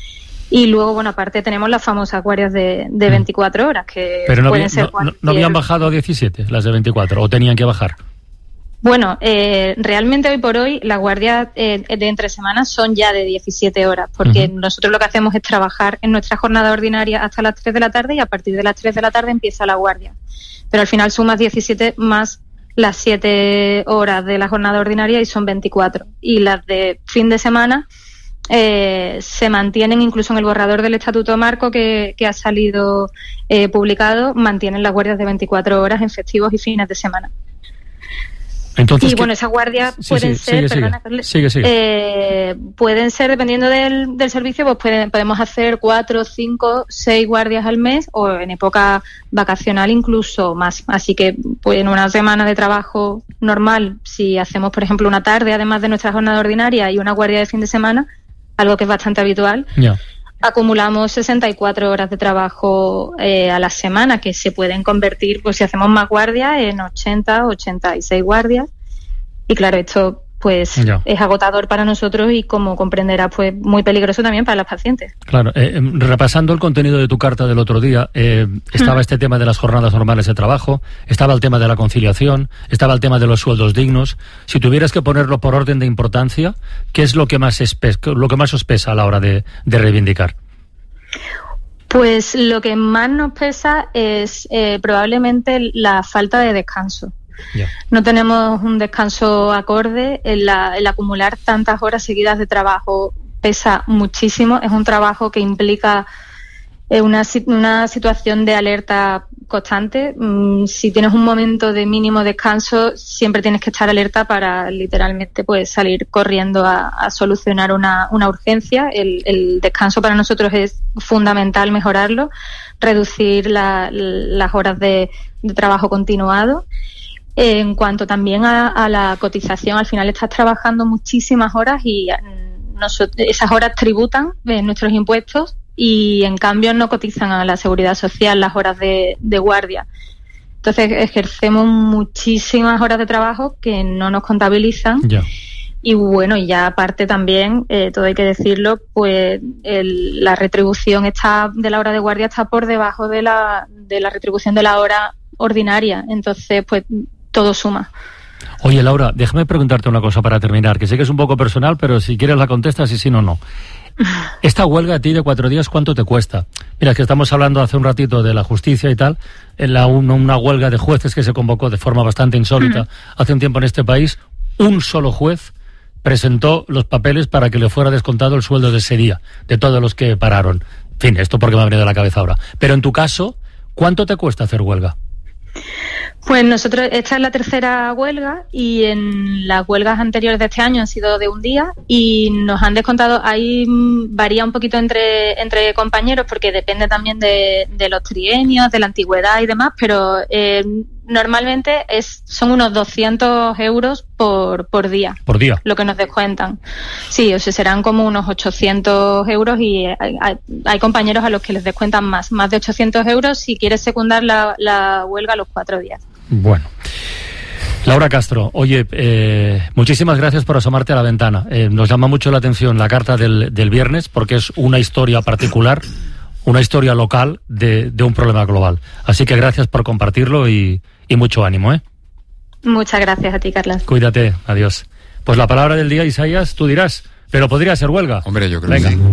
Y luego, bueno, aparte tenemos las famosas guardias de, de veinticuatro horas, que Pero no, pueden había, ser no, cualquier... no habían bajado a diecisiete, las de veinticuatro, o tenían que bajar. Bueno, eh, realmente hoy por hoy las guardias eh, de entre semanas son ya de diecisiete horas, porque uh-huh. nosotros lo que hacemos es trabajar en nuestra jornada ordinaria hasta las tres de la tarde y a partir de las tres de la tarde empieza la guardia. Pero al final sumas diecisiete más las siete horas de la jornada ordinaria y son veinticuatro. Y las de fin de semana eh, se mantienen incluso en el borrador del Estatuto Marco que, que ha salido eh, publicado, mantienen las guardias de veinticuatro horas en festivos y fines de semana. Entonces, y ¿qué? bueno, esas guardias Sí, pueden sí, ser, sigue, perdona, sigue. Sigue, sigue. Eh, pueden ser, dependiendo del, del servicio, pues pueden, podemos hacer cuatro, cinco, seis guardias al mes o en época vacacional incluso más. Así que pues en una semana de trabajo normal, si hacemos, por ejemplo, una tarde, además de nuestra jornada ordinaria y una guardia de fin de semana, algo que es bastante habitual, yeah. acumulamos sesenta y cuatro horas de trabajo eh, a la semana, que se pueden convertir, pues si hacemos más guardias, en ochenta, ochenta y seis guardias. Y claro, esto pues ya. es agotador para nosotros y, como comprenderás, pues muy peligroso también para los pacientes. Claro, eh, repasando el contenido de tu carta del otro día, eh, estaba mm. este tema de las jornadas normales de trabajo, estaba el tema de la conciliación, estaba el tema de los sueldos dignos. Si tuvieras que ponerlo por orden de importancia, ¿qué es lo que más, espe- lo que más os pesa a la hora de, de reivindicar? Pues lo que más nos pesa es eh, probablemente la falta de descanso. Yeah. No tenemos un descanso acorde, el, la, el acumular tantas horas seguidas de trabajo pesa muchísimo, es un trabajo que implica eh, una, una situación de alerta constante. Mm, si tienes un momento de mínimo descanso, siempre tienes que estar alerta para literalmente pues salir corriendo a, a solucionar una, una urgencia. El, el descanso para nosotros es fundamental, mejorarlo, reducir la, las horas de, de trabajo continuado. En cuanto también a, a la cotización, al final estás trabajando muchísimas horas y nosotros, esas horas tributan en nuestros impuestos y en cambio no cotizan a la seguridad social las horas de, de guardia. Entonces ejercemos muchísimas horas de trabajo que no nos contabilizan. Ya. Y bueno, y ya aparte también, eh, todo hay que decirlo, pues el, la retribución está de la hora de guardia está por debajo de la, de la retribución de la hora ordinaria. Entonces, pues todo suma. Oye, Laura, déjame preguntarte una cosa para terminar, que sé que es un poco personal, pero si quieres la contestas y si no, no. Esta huelga a ti de cuatro días, ¿cuánto te cuesta? Mira, es que estamos hablando hace un ratito de la justicia y tal, en la, una, una huelga de jueces que se convocó de forma bastante insólita uh-huh. hace un tiempo en este país. Un solo juez presentó los papeles para que le fuera descontado el sueldo de ese día, de todos los que pararon. En fin, esto porque me ha venido a la cabeza ahora. Pero en tu caso, ¿cuánto te cuesta hacer huelga? Pues nosotros, esta es la tercera huelga y en las huelgas anteriores de este año han sido de un día y nos han descontado, ahí varía un poquito entre entre compañeros porque depende también de, de los trienios, de la antigüedad y demás, pero eh, normalmente es son unos doscientos euros por, por día. Por día. Lo que nos descuentan. Sí, o sea, serán como unos ochocientos euros y hay, hay, hay compañeros a los que les descuentan más, más de ochocientos euros si quieres secundar la, la huelga a los cuatro días. Bueno. Laura Castro, oye, eh, muchísimas gracias por asomarte a la ventana. Eh, nos llama mucho la atención la carta del, del viernes porque es una historia particular, una historia local de, de un problema global. Así que gracias por compartirlo y, y mucho ánimo, ¿eh? Muchas gracias a ti, Carlas. Cuídate, adiós. Pues la palabra del día, Isaías, tú dirás, pero podría ser huelga. Hombre, yo creo Venga. que sí.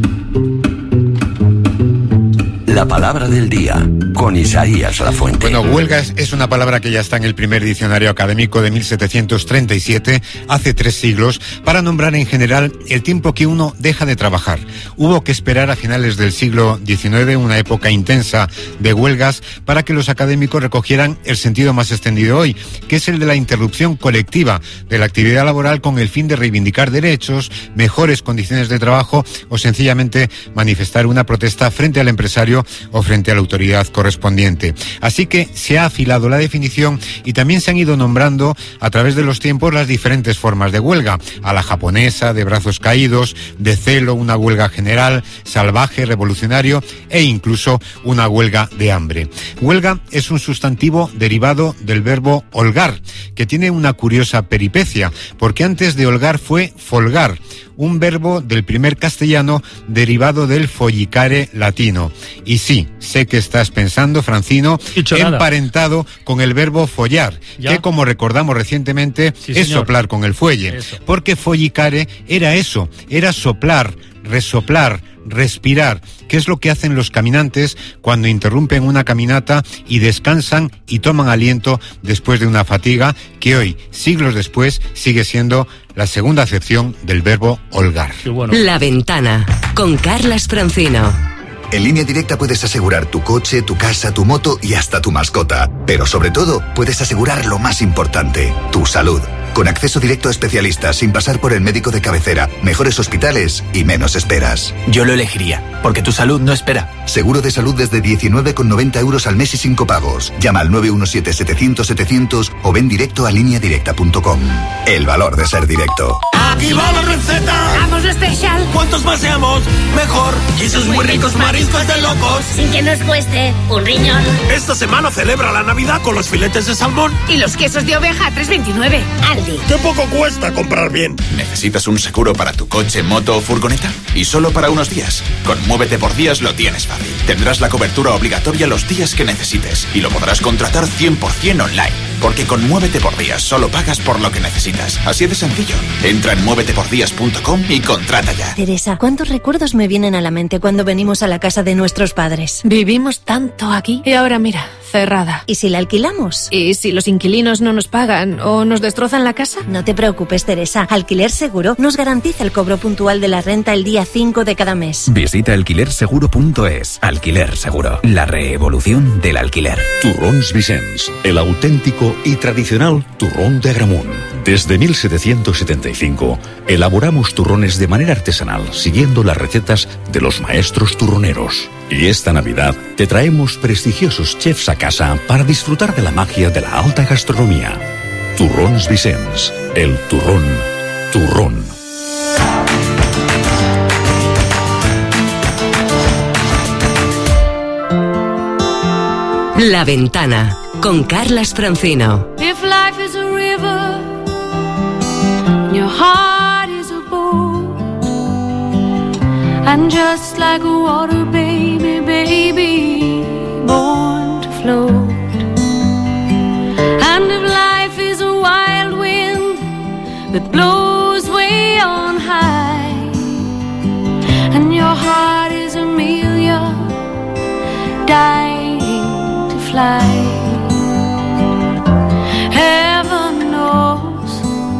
La palabra del día, con Isaías Lafuente. Bueno, huelga es, es una palabra que ya está en el primer diccionario académico de mil setecientos treinta y siete, hace tres siglos, para nombrar en general el tiempo que uno deja de trabajar. Hubo que esperar a finales del siglo diecinueve, una época intensa de huelgas, para que los académicos recogieran el sentido más extendido hoy, que es el de la interrupción colectiva de la actividad laboral con el fin de reivindicar derechos, mejores condiciones de trabajo o sencillamente manifestar una protesta frente al empresario o frente a la autoridad correspondiente. Así que se ha afilado la definición y también se han ido nombrando a través de los tiempos las diferentes formas de huelga. A la japonesa, de brazos caídos, de celo, una huelga general, salvaje, revolucionario e incluso una huelga de hambre. Huelga es un sustantivo derivado del verbo holgar, que tiene una curiosa peripecia, porque antes de holgar fue folgar. un verbo del primer castellano derivado del follicare latino. Y sí, sé que estás pensando, Francino, emparentado nada. con el verbo follar, ¿Ya? que como recordamos recientemente sí, es señor. soplar con el fuelle. Eso. Porque follicare era eso, era soplar, resoplar, respirar, que es lo que hacen los caminantes cuando interrumpen una caminata y descansan y toman aliento después de una fatiga que hoy, siglos después, sigue siendo la segunda acepción del verbo holgar. Bueno. La Ventana, con Carlas Francino. En Línea Directa puedes asegurar tu coche, tu casa, tu moto y hasta tu mascota. Pero sobre todo, puedes asegurar lo más importante, tu salud. Con acceso directo a especialistas, sin pasar por el médico de cabecera, mejores hospitales y menos esperas. Yo lo elegiría, porque tu salud no espera. Seguro de salud desde diecinueve con noventa euros al mes y sin copagos. Llama al nueve uno siete, setecientos, setecientos o ven directo a línea directa punto com. El valor de ser directo. ¡Aquí va la receta! ¡Vamos lo especial! ¡Cuantos más seamos, mejor! ¡Y esos muy ricos mariscos de locos! Sin que nos cueste un riñón. Esta semana celebra la Navidad con los filetes de salmón y los quesos de oveja a tres veintinueve. Aldi. ¡Qué poco cuesta comprar bien! ¿Necesitas un seguro para tu coche, moto o furgoneta? Y solo para unos días. Con Muévete por Días lo tienes fácil. Tendrás la cobertura obligatoria los días que necesites y lo podrás contratar cien por ciento online. Porque con Muévete por Días solo pagas por lo que necesitas. Así de sencillo. Entra en muévete por días punto com y contrata ya. Teresa, ¿cuántos recuerdos me vienen a la mente cuando venimos a la casa de nuestros padres? Vivimos tanto aquí y ahora mira, cerrada. ¿Y si la alquilamos? ¿Y si los inquilinos no nos pagan o nos destrozan la casa? No te preocupes, Teresa. Alquiler Seguro nos garantiza el cobro puntual de la renta el día cinco de cada mes. Visita alquiler seguro punto es. Alquiler Seguro, la reevolución del alquiler. Turrons Vicens, el auténtico y tradicional turrón de Agramunt. Desde mil setecientos setenta y cinco elaboramos turrones de manera artesanal, siguiendo las recetas de los maestros turroneros. Y esta Navidad te traemos prestigiosos chefs a casa para disfrutar de la magia de la alta gastronomía. Turrons Vicens, el turrón, turrón. La Ventana, con Carlas Francino. If life is a river, your heart is a boat, and just like a water baby, baby, born to float. And if life is a wild wind that blows way on high, and your heart is Amelia, dying to fly, heaven knows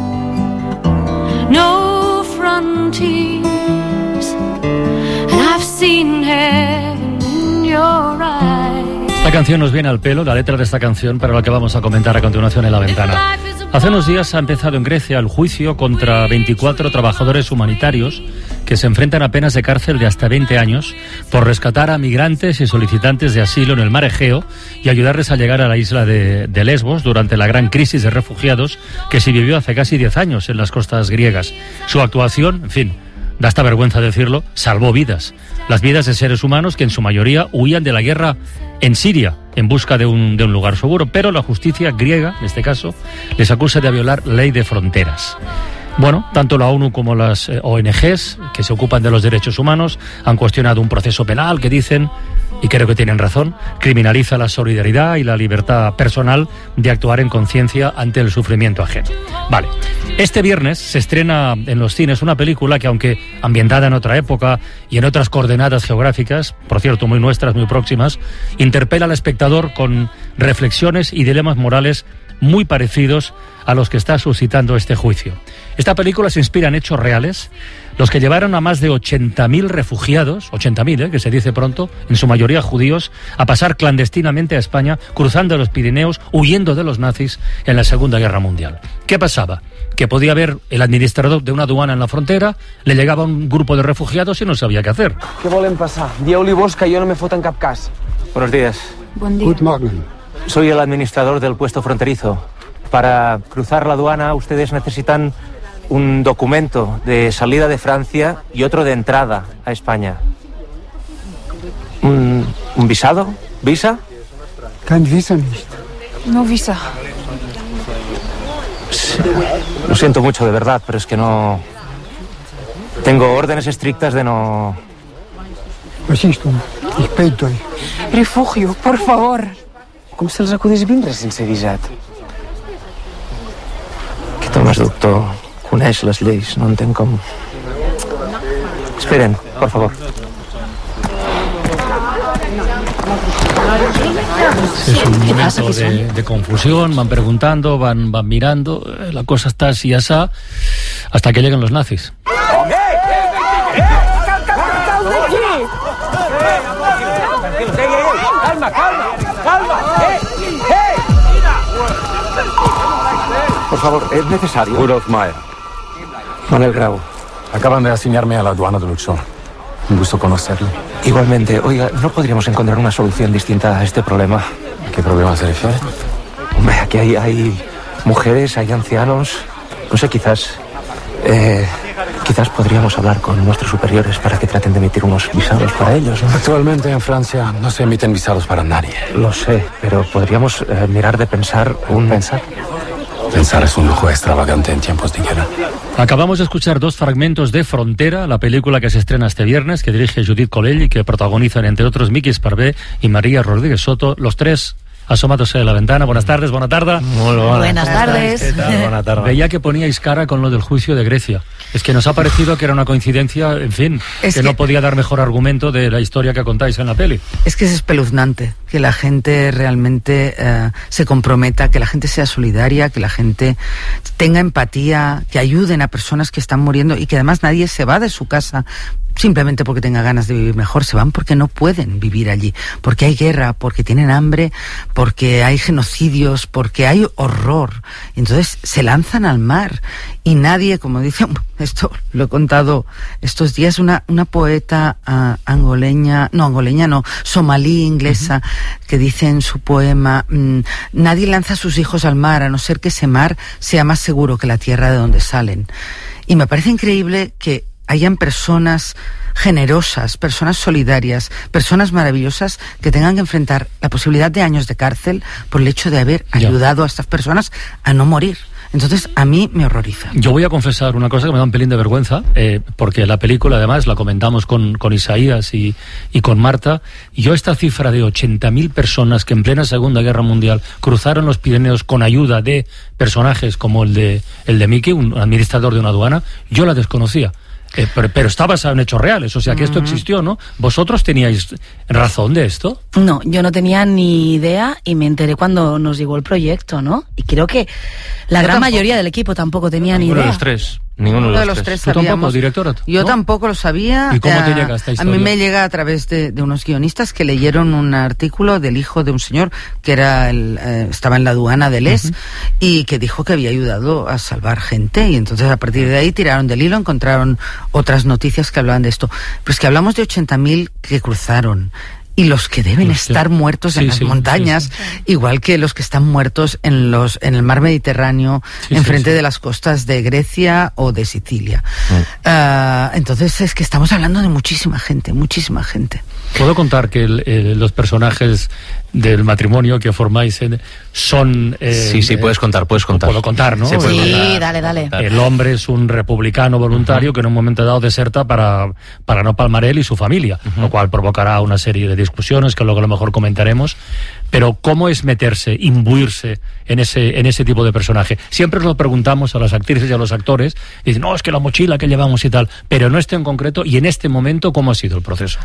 no frontiers, and I've seen heaven in your eyes. Esta canción nos viene al pelo, la letra de esta canción, para lo que vamos a comentar a continuación en La Ventana. Hace unos días ha empezado en Grecia el juicio contra veinticuatro trabajadores humanitarios que se enfrentan a penas de cárcel de hasta veinte años por rescatar a migrantes y solicitantes de asilo en el mar Egeo y ayudarles a llegar a la isla de, de Lesbos durante la gran crisis de refugiados que se vivió hace casi diez años en las costas griegas. Su actuación, en fin, da hasta vergüenza decirlo, salvó vidas. Las vidas de seres humanos que en su mayoría huían de la guerra en Siria en busca de un, de un lugar seguro, pero la justicia griega, en este caso, les acusa de violar ley de fronteras. Bueno, tanto la ONU como las eh, O N Ges que se ocupan de los derechos humanos han cuestionado un proceso penal que dicen, y creo que tienen razón, criminaliza la solidaridad y la libertad personal de actuar en conciencia ante el sufrimiento ajeno. Vale, este viernes se estrena en los cines una película que, aunque ambientada en otra época y en otras coordenadas geográficas, por cierto muy nuestras, muy próximas, interpela al espectador con reflexiones y dilemas morales muy parecidos a los que está suscitando este juicio. Esta película se inspira en hechos reales, los que llevaron a más de ochenta mil refugiados, ochenta mil, ¿eh? que se dice pronto, en su mayoría judíos, a pasar clandestinamente a España, cruzando los Pirineos, huyendo de los nazis en la Segunda Guerra Mundial. ¿Qué pasaba? Que podía haber el administrador de una aduana en la frontera, le llegaba un grupo de refugiados y no sabía qué hacer. ¿Qué volen pasar? Dieu-li vos que yo no me foto en cap cas. Buenos días. Buen día. Good morning. Soy el administrador del puesto fronterizo. Para cruzar la aduana ustedes necesitan un documento de salida de Francia y otro de entrada a España. ¿Un, un visado? ¿Visa? Kein Visa nicht. No visa. Sí. Lo siento mucho, de verdad, pero es que no... Tengo órdenes estrictas de no... Esisto, respeto. Refugio, por favor. Com se'ls acudeix vindre sense visat? Que Tomàs Doctor coneix les lleis, no entenc com... Esperen, por favor. Es un momento de, de confusión, van preguntando, van, van mirando, la cosa está así y asá, hasta que llegan los nazis. Calma, calma, calma. Por favor, es necesario. Rudolf Mayer. Manuel Grau. Acaban de asignarme a la aduana de Luxor. Un gusto conocerlo. Igualmente. Oiga, ¿no podríamos encontrar una solución distinta a este problema? ¿A qué problema se refiere? Hombre, aquí hay, hay mujeres, hay ancianos. No sé, quizás... Eh, quizás podríamos hablar con nuestros superiores para que traten de emitir unos visados para ellos, ¿no? Actualmente en Francia no se emiten visados para nadie. Lo sé, pero podríamos eh, mirar de pensar un... ¿Pensar? Pensar es un lujo extravagante en tiempos de guerra. Acabamos de escuchar dos fragmentos de Frontera, la película que se estrena este viernes, que dirige Judith Colell y que protagonizan, entre otros, Miki Esparvé y María Rodríguez Soto, los tres asomándose de la ventana. Buenas tardes, buena tarde. Muy buenas, buenas tardes. ¿Qué tal? Buena tarde. Veía que poníais cara con lo del juicio de Grecia. Es que nos ha parecido que era una coincidencia, en fin, que, que no podía dar mejor argumento de la historia que contáis en la peli. Es que es espeluznante que la gente realmente eh, se comprometa, que la gente sea solidaria, que la gente tenga empatía, que ayuden a personas que están muriendo y que además nadie se va de su casa simplemente porque tenga ganas de vivir mejor, se van porque no pueden vivir allí, porque hay guerra, porque tienen hambre, porque hay genocidios, porque hay horror. Entonces se lanzan al mar y nadie, como dice, esto lo he contado estos días, una, una poeta uh, angoleña, no angoleña, no, somalí inglesa, uh-huh. que dice en su poema, mmm, nadie lanza a sus hijos al mar a no ser que ese mar sea más seguro que la tierra de donde salen. Y me parece increíble que hayan personas generosas, personas solidarias, personas maravillosas que tengan que enfrentar la posibilidad de años de cárcel por el hecho de haber ya. ayudado a estas personas a no morir. Entonces, a mí me horroriza. Yo voy a confesar una cosa que me da un pelín de vergüenza, eh, porque la película, además, la comentamos con, con Isaías y, y con Marta. Yo esta cifra de ochenta mil personas que en plena Segunda Guerra Mundial cruzaron los Pirineos con ayuda de personajes como el de, el de Miki, un administrador de una aduana, yo la desconocía. Eh, pero, pero está basado en hechos reales, o sea que esto existió, ¿no? ¿Vosotros teníais razón de esto? No, yo no tenía ni idea y me enteré cuando nos llegó el proyecto, ¿no? Y creo que la yo gran tampoco. mayoría del equipo tampoco tenía ni idea. De los tres. Ninguno de los tres. ¿Tú tampoco, directora? Yo ¿no? tampoco lo sabía. ¿Y cómo te uh, llega esta historia? A mí me llega a través de, de unos guionistas que leyeron un artículo del hijo de un señor que era el, eh, estaba en la aduana de Les uh-huh. y que dijo que había ayudado a salvar gente, y entonces a partir de ahí tiraron del hilo, encontraron otras noticias que hablaban de esto. Pero es que hablamos de ochenta mil que cruzaron. Y los que deben Hostia. estar muertos sí, en las sí, montañas, sí, sí. igual que los que están muertos en los en el mar Mediterráneo, sí, enfrente sí, sí. de las costas de Grecia o de Sicilia. Mm. Uh, entonces es que estamos hablando de muchísima gente, muchísima gente. Puedo contar que el, el, los personajes del matrimonio que formáis en, son... Eh, sí, sí, puedes contar, puedes contar. Puedo contar, ¿no? Sí, sí contar. dale, dale. El hombre es un republicano voluntario uh-huh. que en un momento dado deserta para, para no palmar él y su familia, uh-huh. lo cual provocará una serie de discusiones que luego a lo mejor comentaremos. Pero ¿cómo es meterse, imbuirse en ese, en ese tipo de personaje? Siempre nos lo preguntamos a las actrices y a los actores, y dicen, no, es que la mochila que llevamos y tal, pero no este en concreto, y en este momento, ¿cómo ha sido el proceso?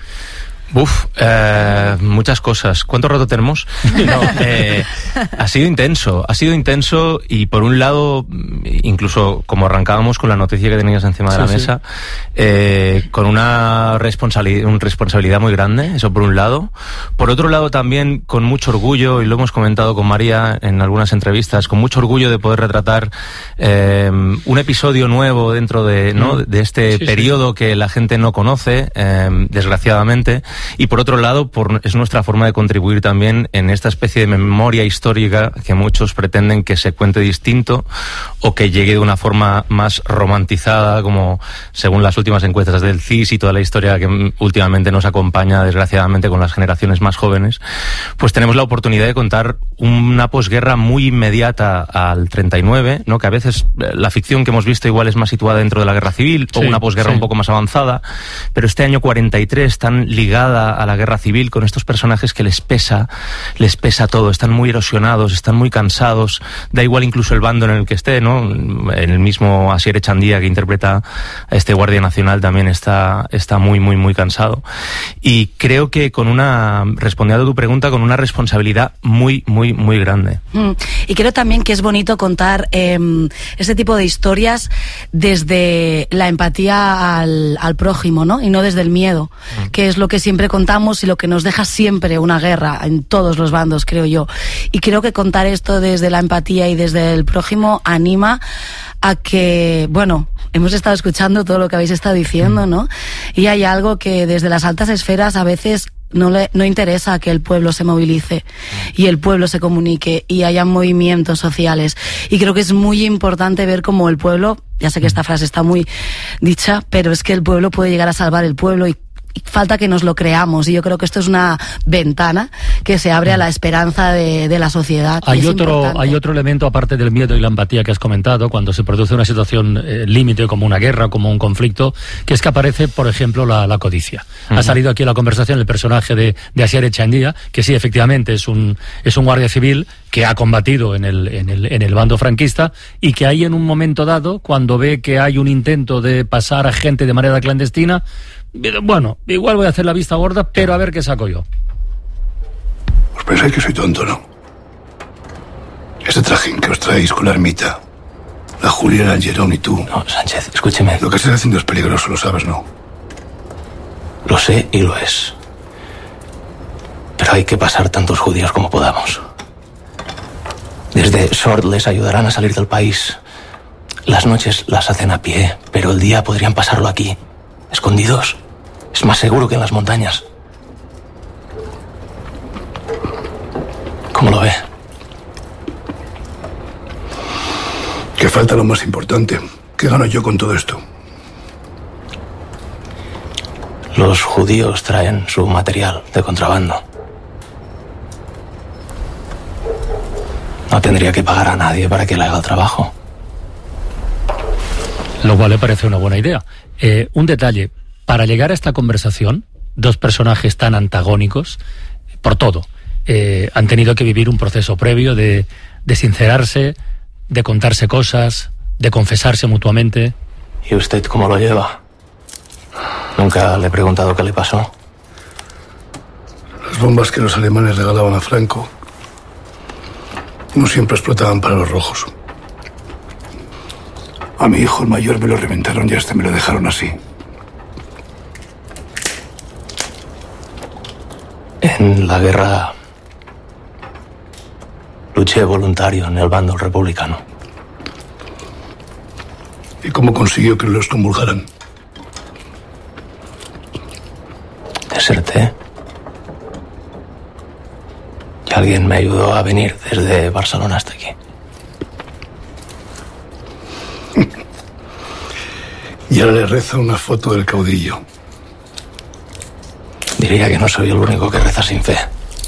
Uf, eh, muchas cosas. ¿Cuánto rato tenemos? No, eh, ha sido intenso, ha sido intenso y por un lado, incluso como arrancábamos con la noticia que tenías encima de sí, la mesa, sí. eh, con una responsabilidad, una responsabilidad muy grande, eso por un lado. Por otro lado también con mucho orgullo, y lo hemos comentado con María en algunas entrevistas, con mucho orgullo de poder retratar eh, un episodio nuevo dentro de, ¿no? de este sí, periodo sí. que la gente no conoce, eh, desgraciadamente. y por otro lado por, es nuestra forma de contribuir también en esta especie de memoria histórica que muchos pretenden que se cuente distinto o que llegue de una forma más romantizada, como según las últimas encuestas del C I S y toda la historia que últimamente nos acompaña desgraciadamente con las generaciones más jóvenes. Pues tenemos la oportunidad de contar una posguerra muy inmediata al treinta y nueve, ¿no? Que a veces la ficción que hemos visto igual es más situada dentro de la guerra civil, sí, o una posguerra sí. un poco más avanzada, pero este año cuarenta y tres tan ligada a la guerra civil con estos personajes que les pesa, les pesa todo, están muy erosionados, están muy cansados, da igual incluso el bando en el que esté, ¿no? En el mismo Asier Echandía, que interpreta a este guardia nacional, también está, está muy, muy, muy cansado. Y creo que con una, respondiendo a tu pregunta, con una responsabilidad muy, muy, muy grande. Mm. Y creo también que es bonito contar eh, este tipo de historias desde la empatía al, al prójimo, ¿no? Y no desde el miedo, mm. que es lo que siempre contamos y lo que nos deja siempre una guerra en todos los bandos, creo yo. Y creo que contar esto desde la empatía y desde el prójimo anima a que, bueno, hemos estado escuchando todo lo que habéis estado diciendo, ¿no? Y hay algo que desde las altas esferas a veces no le no interesa que el pueblo se movilice y el pueblo se comunique y haya movimientos sociales. Y creo que es muy importante ver cómo el pueblo, ya sé que esta frase está muy dicha, pero es que el pueblo puede llegar a salvar el pueblo y Y falta que nos lo creamos, y yo creo que esto es una ventana que se abre a la esperanza de, de la sociedad. Hay otro, hay otro elemento aparte del miedo y la empatía que has comentado cuando se produce una situación eh, límite como una guerra, como un conflicto, que es que aparece, por ejemplo, la, la codicia. Uh-huh. Ha salido aquí en la conversación el personaje de, de Asier Echandía, que sí, efectivamente es un, es un guardia civil que ha combatido en el, en el, en el bando franquista y que ahí en un momento dado, cuando ve que hay un intento de pasar a gente de manera clandestina, bueno, igual voy a hacer la vista gorda, pero a ver qué saco yo. ¿Os pensáis que soy tonto, no? Ese trajín que os traéis con la ermita, la Julia, el Angerón y tú... No, Sánchez, escúcheme. Lo que estás haciendo es peligroso, lo sabes, ¿no? Lo sé y lo es. Pero hay que pasar tantos judíos como podamos. Desde Sort les ayudarán a salir del país. Las noches las hacen a pie, pero el día podrían pasarlo aquí, escondidos. Es más seguro que en las montañas. ¿Cómo lo ve? Que falta lo más importante. ¿Qué gano yo con todo esto? Los judíos traen su material de contrabando. No tendría que pagar a nadie para que le haga el trabajo. Lo cual le parece una buena idea. Eh, un detalle. Para llegar a esta conversación, dos personajes tan antagónicos, por todo, eh, han tenido que vivir un proceso previo de, de sincerarse, de contarse cosas, de confesarse mutuamente. ¿Y usted cómo lo lleva? Nunca le he preguntado qué le pasó. Las bombas que los alemanes regalaban a Franco no siempre explotaban para los rojos. A mi hijo el mayor me lo reventaron y a este me lo dejaron así. En la guerra luché voluntario en el bando republicano. ¿Y cómo consiguió que los comulgaran? Deserté. Y alguien me ayudó a venir desde Barcelona hasta aquí. Y ahora le reza una foto del caudillo. Diría que no soy el único que reza sin fe.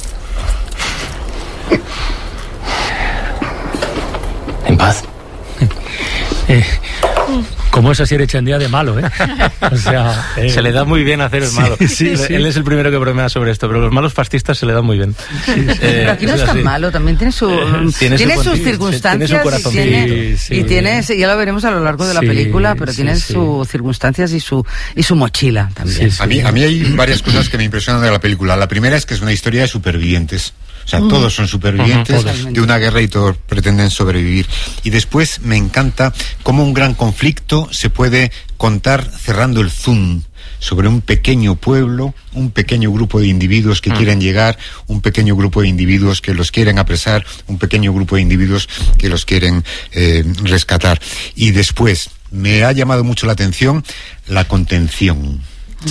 En paz. Eh, ¿Cómo es Asier Echandía de malo, eh? O sea, eh... se le da muy bien hacer el sí, malo. Sí, sí. Él es el primero que bromea sobre esto, pero los malos fascistas se le dan muy bien. Sí, sí. Eh, pero aquí no es tan malo, también tiene, su, eh, tiene, tiene su sus circunstancias tiene su corazón. y tiene, sí, sí. y tiene, ya lo veremos a lo largo de la sí, película, pero sí, tiene sí. sus circunstancias y su y su mochila también. Sí, sí. A mí, a mí hay varias cosas que me impresionan de la película. La primera es que es una historia de supervivientes. O sea, uh-huh. todos son supervivientes uh-huh. de una guerra y todos pretenden sobrevivir. Y después me encanta cómo un gran conflicto se puede contar cerrando el zoom sobre un pequeño pueblo, un pequeño grupo de individuos que uh-huh. quieren llegar, un pequeño grupo de individuos que los quieren apresar, un pequeño grupo de individuos que los quieren eh, rescatar. Y después me ha llamado mucho la atención la contención. Sí.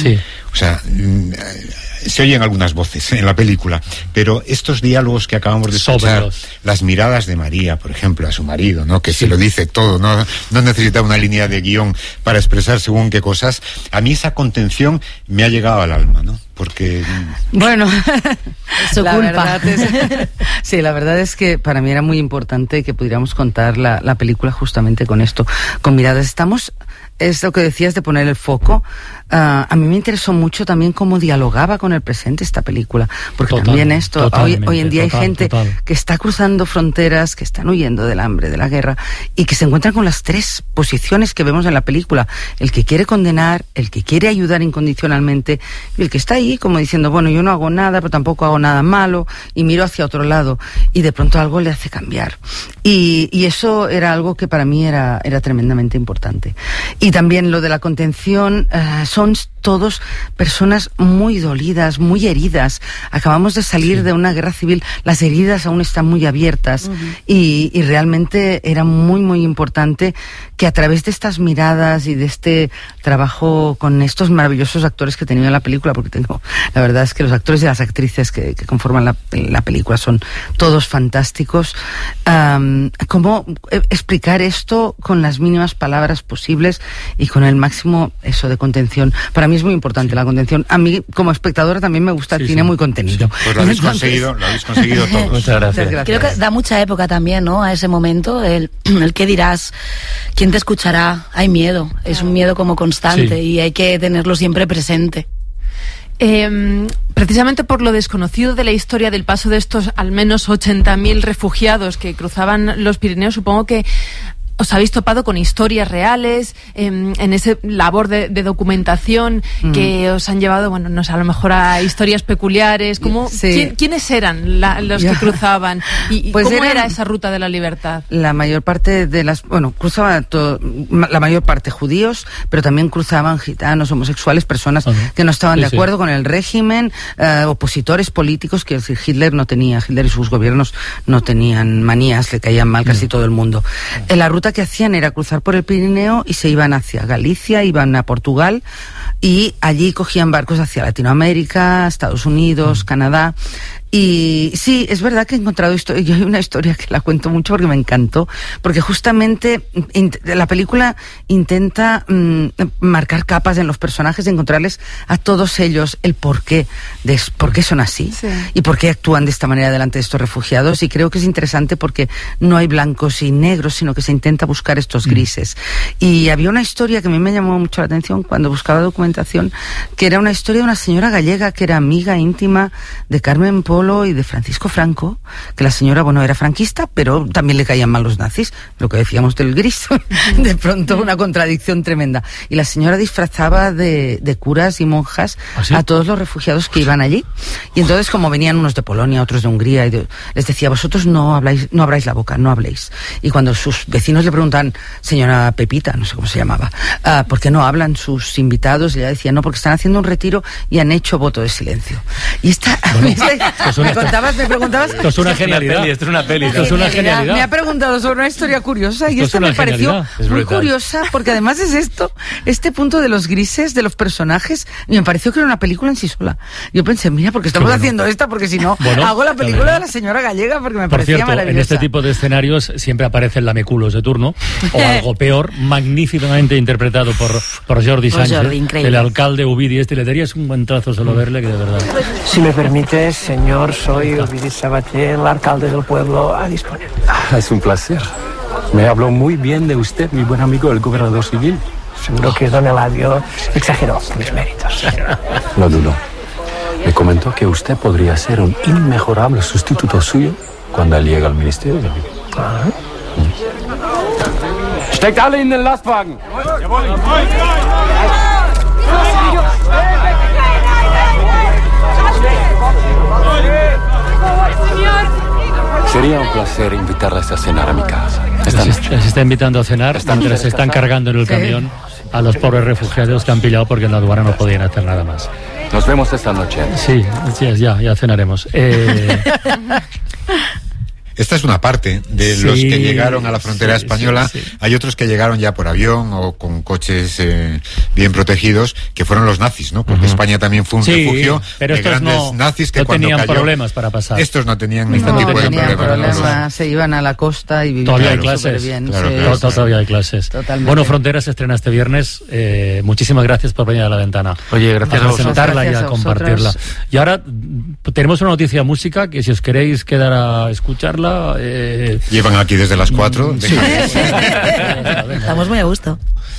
O sea, se oyen algunas voces en la película, pero estos diálogos que acabamos de escuchar, las miradas de María, por ejemplo, a su marido, ¿no? Que sí. Se lo dice todo, no, no necesita una línea de guión para expresar según qué cosas. A mí esa contención me ha llegado al alma, ¿no? Porque... Bueno, su la culpa. Verdad es, sí, la verdad es que para mí era muy importante que pudiéramos contar la, la película justamente con esto, con miradas. Estamos... Es lo que decías de poner el foco. Uh, a mí me interesó mucho también cómo dialogaba con el presente esta película, porque Total, también esto, hoy, hoy en día total, hay gente total. que está cruzando fronteras, que están huyendo del hambre, de la guerra, y que se encuentran con las tres posiciones que vemos en la película: el que quiere condenar, el que quiere ayudar incondicionalmente, y el que está ahí como diciendo, bueno, yo no hago nada, pero tampoco hago nada malo, y miro hacia otro lado, y de pronto algo le hace cambiar. Y, y eso era algo que para mí era, era tremendamente importante. Y también lo de la contención, uh, son todos personas muy dolidas, muy heridas. Acabamos de salir sí. de una guerra civil, las heridas aún están muy abiertas, uh-huh. y, y realmente era muy, muy importante que a través de estas miradas y de este trabajo con estos maravillosos actores que he tenido en la película, porque tengo, la verdad es que los actores y las actrices que, que conforman la, la película son todos fantásticos, um, cómo explicar esto con las mínimas palabras posibles y con el máximo eso de contención. Para mí es muy importante sí. la contención. A mí como espectadora también me gusta el sí, cine sí. muy contenido. Sí. Pues lo habéis Entonces... conseguido, lo habéis conseguido todos. Muchas gracias. gracias. Creo que da mucha época también, ¿no? A ese momento, el, el qué dirás, quién te escuchará. Hay miedo, es un miedo como constante sí. y hay que tenerlo siempre presente. Eh, precisamente por lo desconocido de la historia del paso de estos al menos ochenta mil refugiados que cruzaban los Pirineos, supongo que os habéis topado con historias reales, eh, en ese labor de, de documentación mm. que os han llevado, bueno, no sé, a lo mejor a historias peculiares. ¿Cómo, sí. ¿quién, ¿Quiénes eran la, los ya. que cruzaban? ¿Y, y pues cómo era esa ruta de la libertad? La mayor parte de las... Bueno, cruzaban todo, la mayor parte judíos, pero también cruzaban gitanos, homosexuales, personas uh-huh. que no estaban sí, de acuerdo sí. con el régimen, uh, opositores políticos, que decir, Hitler no tenía, Hitler y sus gobiernos no tenían manías, le caían mal casi uh-huh. todo el mundo. En la ruta que hacían era cruzar por el Pirineo y se iban hacia Galicia, iban a Portugal y allí cogían barcos hacia Latinoamérica, Estados Unidos, mm. Canadá. Y sí, es verdad que he encontrado historia. Yo hay una historia que la cuento mucho porque me encantó, porque justamente in, la película intenta mmm, marcar capas en los personajes, de encontrarles a todos ellos el porqué de por qué son así sí. y por qué actúan de esta manera delante de estos refugiados. Y creo que es interesante porque no hay blancos y negros, sino que se intenta buscar estos grises. Mm. Y había una historia que a mí me llamó mucho la atención cuando buscaba documentación, que era una historia de una señora gallega que era amiga íntima de Carmen Polo y de Francisco Franco, que la señora, bueno, era franquista, pero también le caían mal los nazis, lo que decíamos del gris, de pronto una contradicción tremenda. Y la señora disfrazaba de, de curas y monjas ¿Ah, sí? a todos los refugiados que iban allí. Y entonces, como venían unos de Polonia, otros de Hungría, y de, les decía, vosotros no habláis, no abráis la boca, no habléis. Y cuando sus vecinos le preguntan, señora Pepita, no sé cómo se llamaba, uh, ¿por qué no hablan sus invitados? Y ella decía, no, porque están haciendo un retiro y han hecho voto de silencio. Y esta... Bueno, me contabas, me preguntabas... Esto es una genialidad. Esto es una peli. Esto es una genialidad. Me ha preguntado sobre una historia curiosa y esto esta me pareció muy curiosa, porque además es esto, este punto de los grises, de los personajes, y me pareció que era una película en sí sola. Yo pensé, mira, porque estamos bueno. haciendo esta, porque si no, bueno, hago la película de la señora gallega, porque me Por parecía cierto, maravillosa. En este tipo de escenarios siempre aparecen lameculos de turno, o algo peor, magníficamente interpretado por, por Jordi Sánchez, Jordi, el alcalde Ubidi. Este le darías un buen trazo solo verle, que de verdad. Si me permite, señor, soy Ubidi Sabatier, el alcalde del pueblo, a disponer. Ah, es un placer. Me habló muy bien de usted, mi buen amigo, el gobernador civil. Seguro que don Eladio exageró mis méritos. No dudo. Me comentó que usted podría ser un inmejorable sustituto suyo cuando él llegue al ministerio. Ah. Steckt alle in den Lastwagen. Sería un placer invitarles a cenar a mi casa. Esta les, les está invitando a cenar Están mientras se están cargando en el camión sí. a los pobres refugiados que han pillado porque en la aduana no podían hacer nada más. Nos vemos esta noche. Sí, sí ya, ya cenaremos. Eh... Esta es una parte de Sí, los que llegaron a la frontera sí, española. sí, sí. Hay otros que llegaron ya por avión o con coches eh, bien protegidos, que fueron los nazis, ¿no? Porque Ujú. España también fue un Sí, refugio pero de estos grandes no- nazis que no cuando tenían cayó, problemas para pasar. estos no tenían No ningún tipo de tenían problema. problema, se iban a la costa y vivían Todavía hay súper clases. bien. Claro, sí, claro, sí. todavía hay clases. Totalmente. Bueno, Fronteras se estrena este viernes. Eh, muchísimas gracias por venir a La Ventana. Oye, gracias a a vosotros. presentarla y Gracias a a compartirla. vosotros. Y ahora mm, tenemos una noticia música que si os queréis quedar a escucharla... Eh... Llevan aquí desde las cuatro. Sí. Estamos muy a gusto.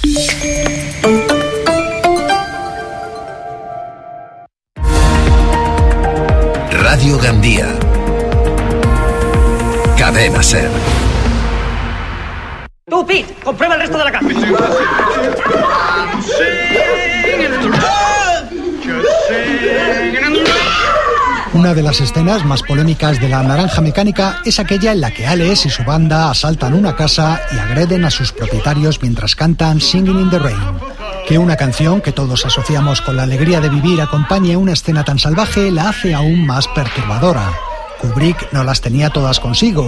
Radio Gandía. Cadena Ser. Tú, Pete, comprueba el resto de la casa. Una de las escenas más polémicas de La Naranja Mecánica es aquella en la que Alex y su banda asaltan una casa y agreden a sus propietarios mientras cantan Singing in the Rain. Que una canción que todos asociamos con la alegría de vivir acompañe una escena tan salvaje la hace aún más perturbadora. Kubrick no las tenía todas consigo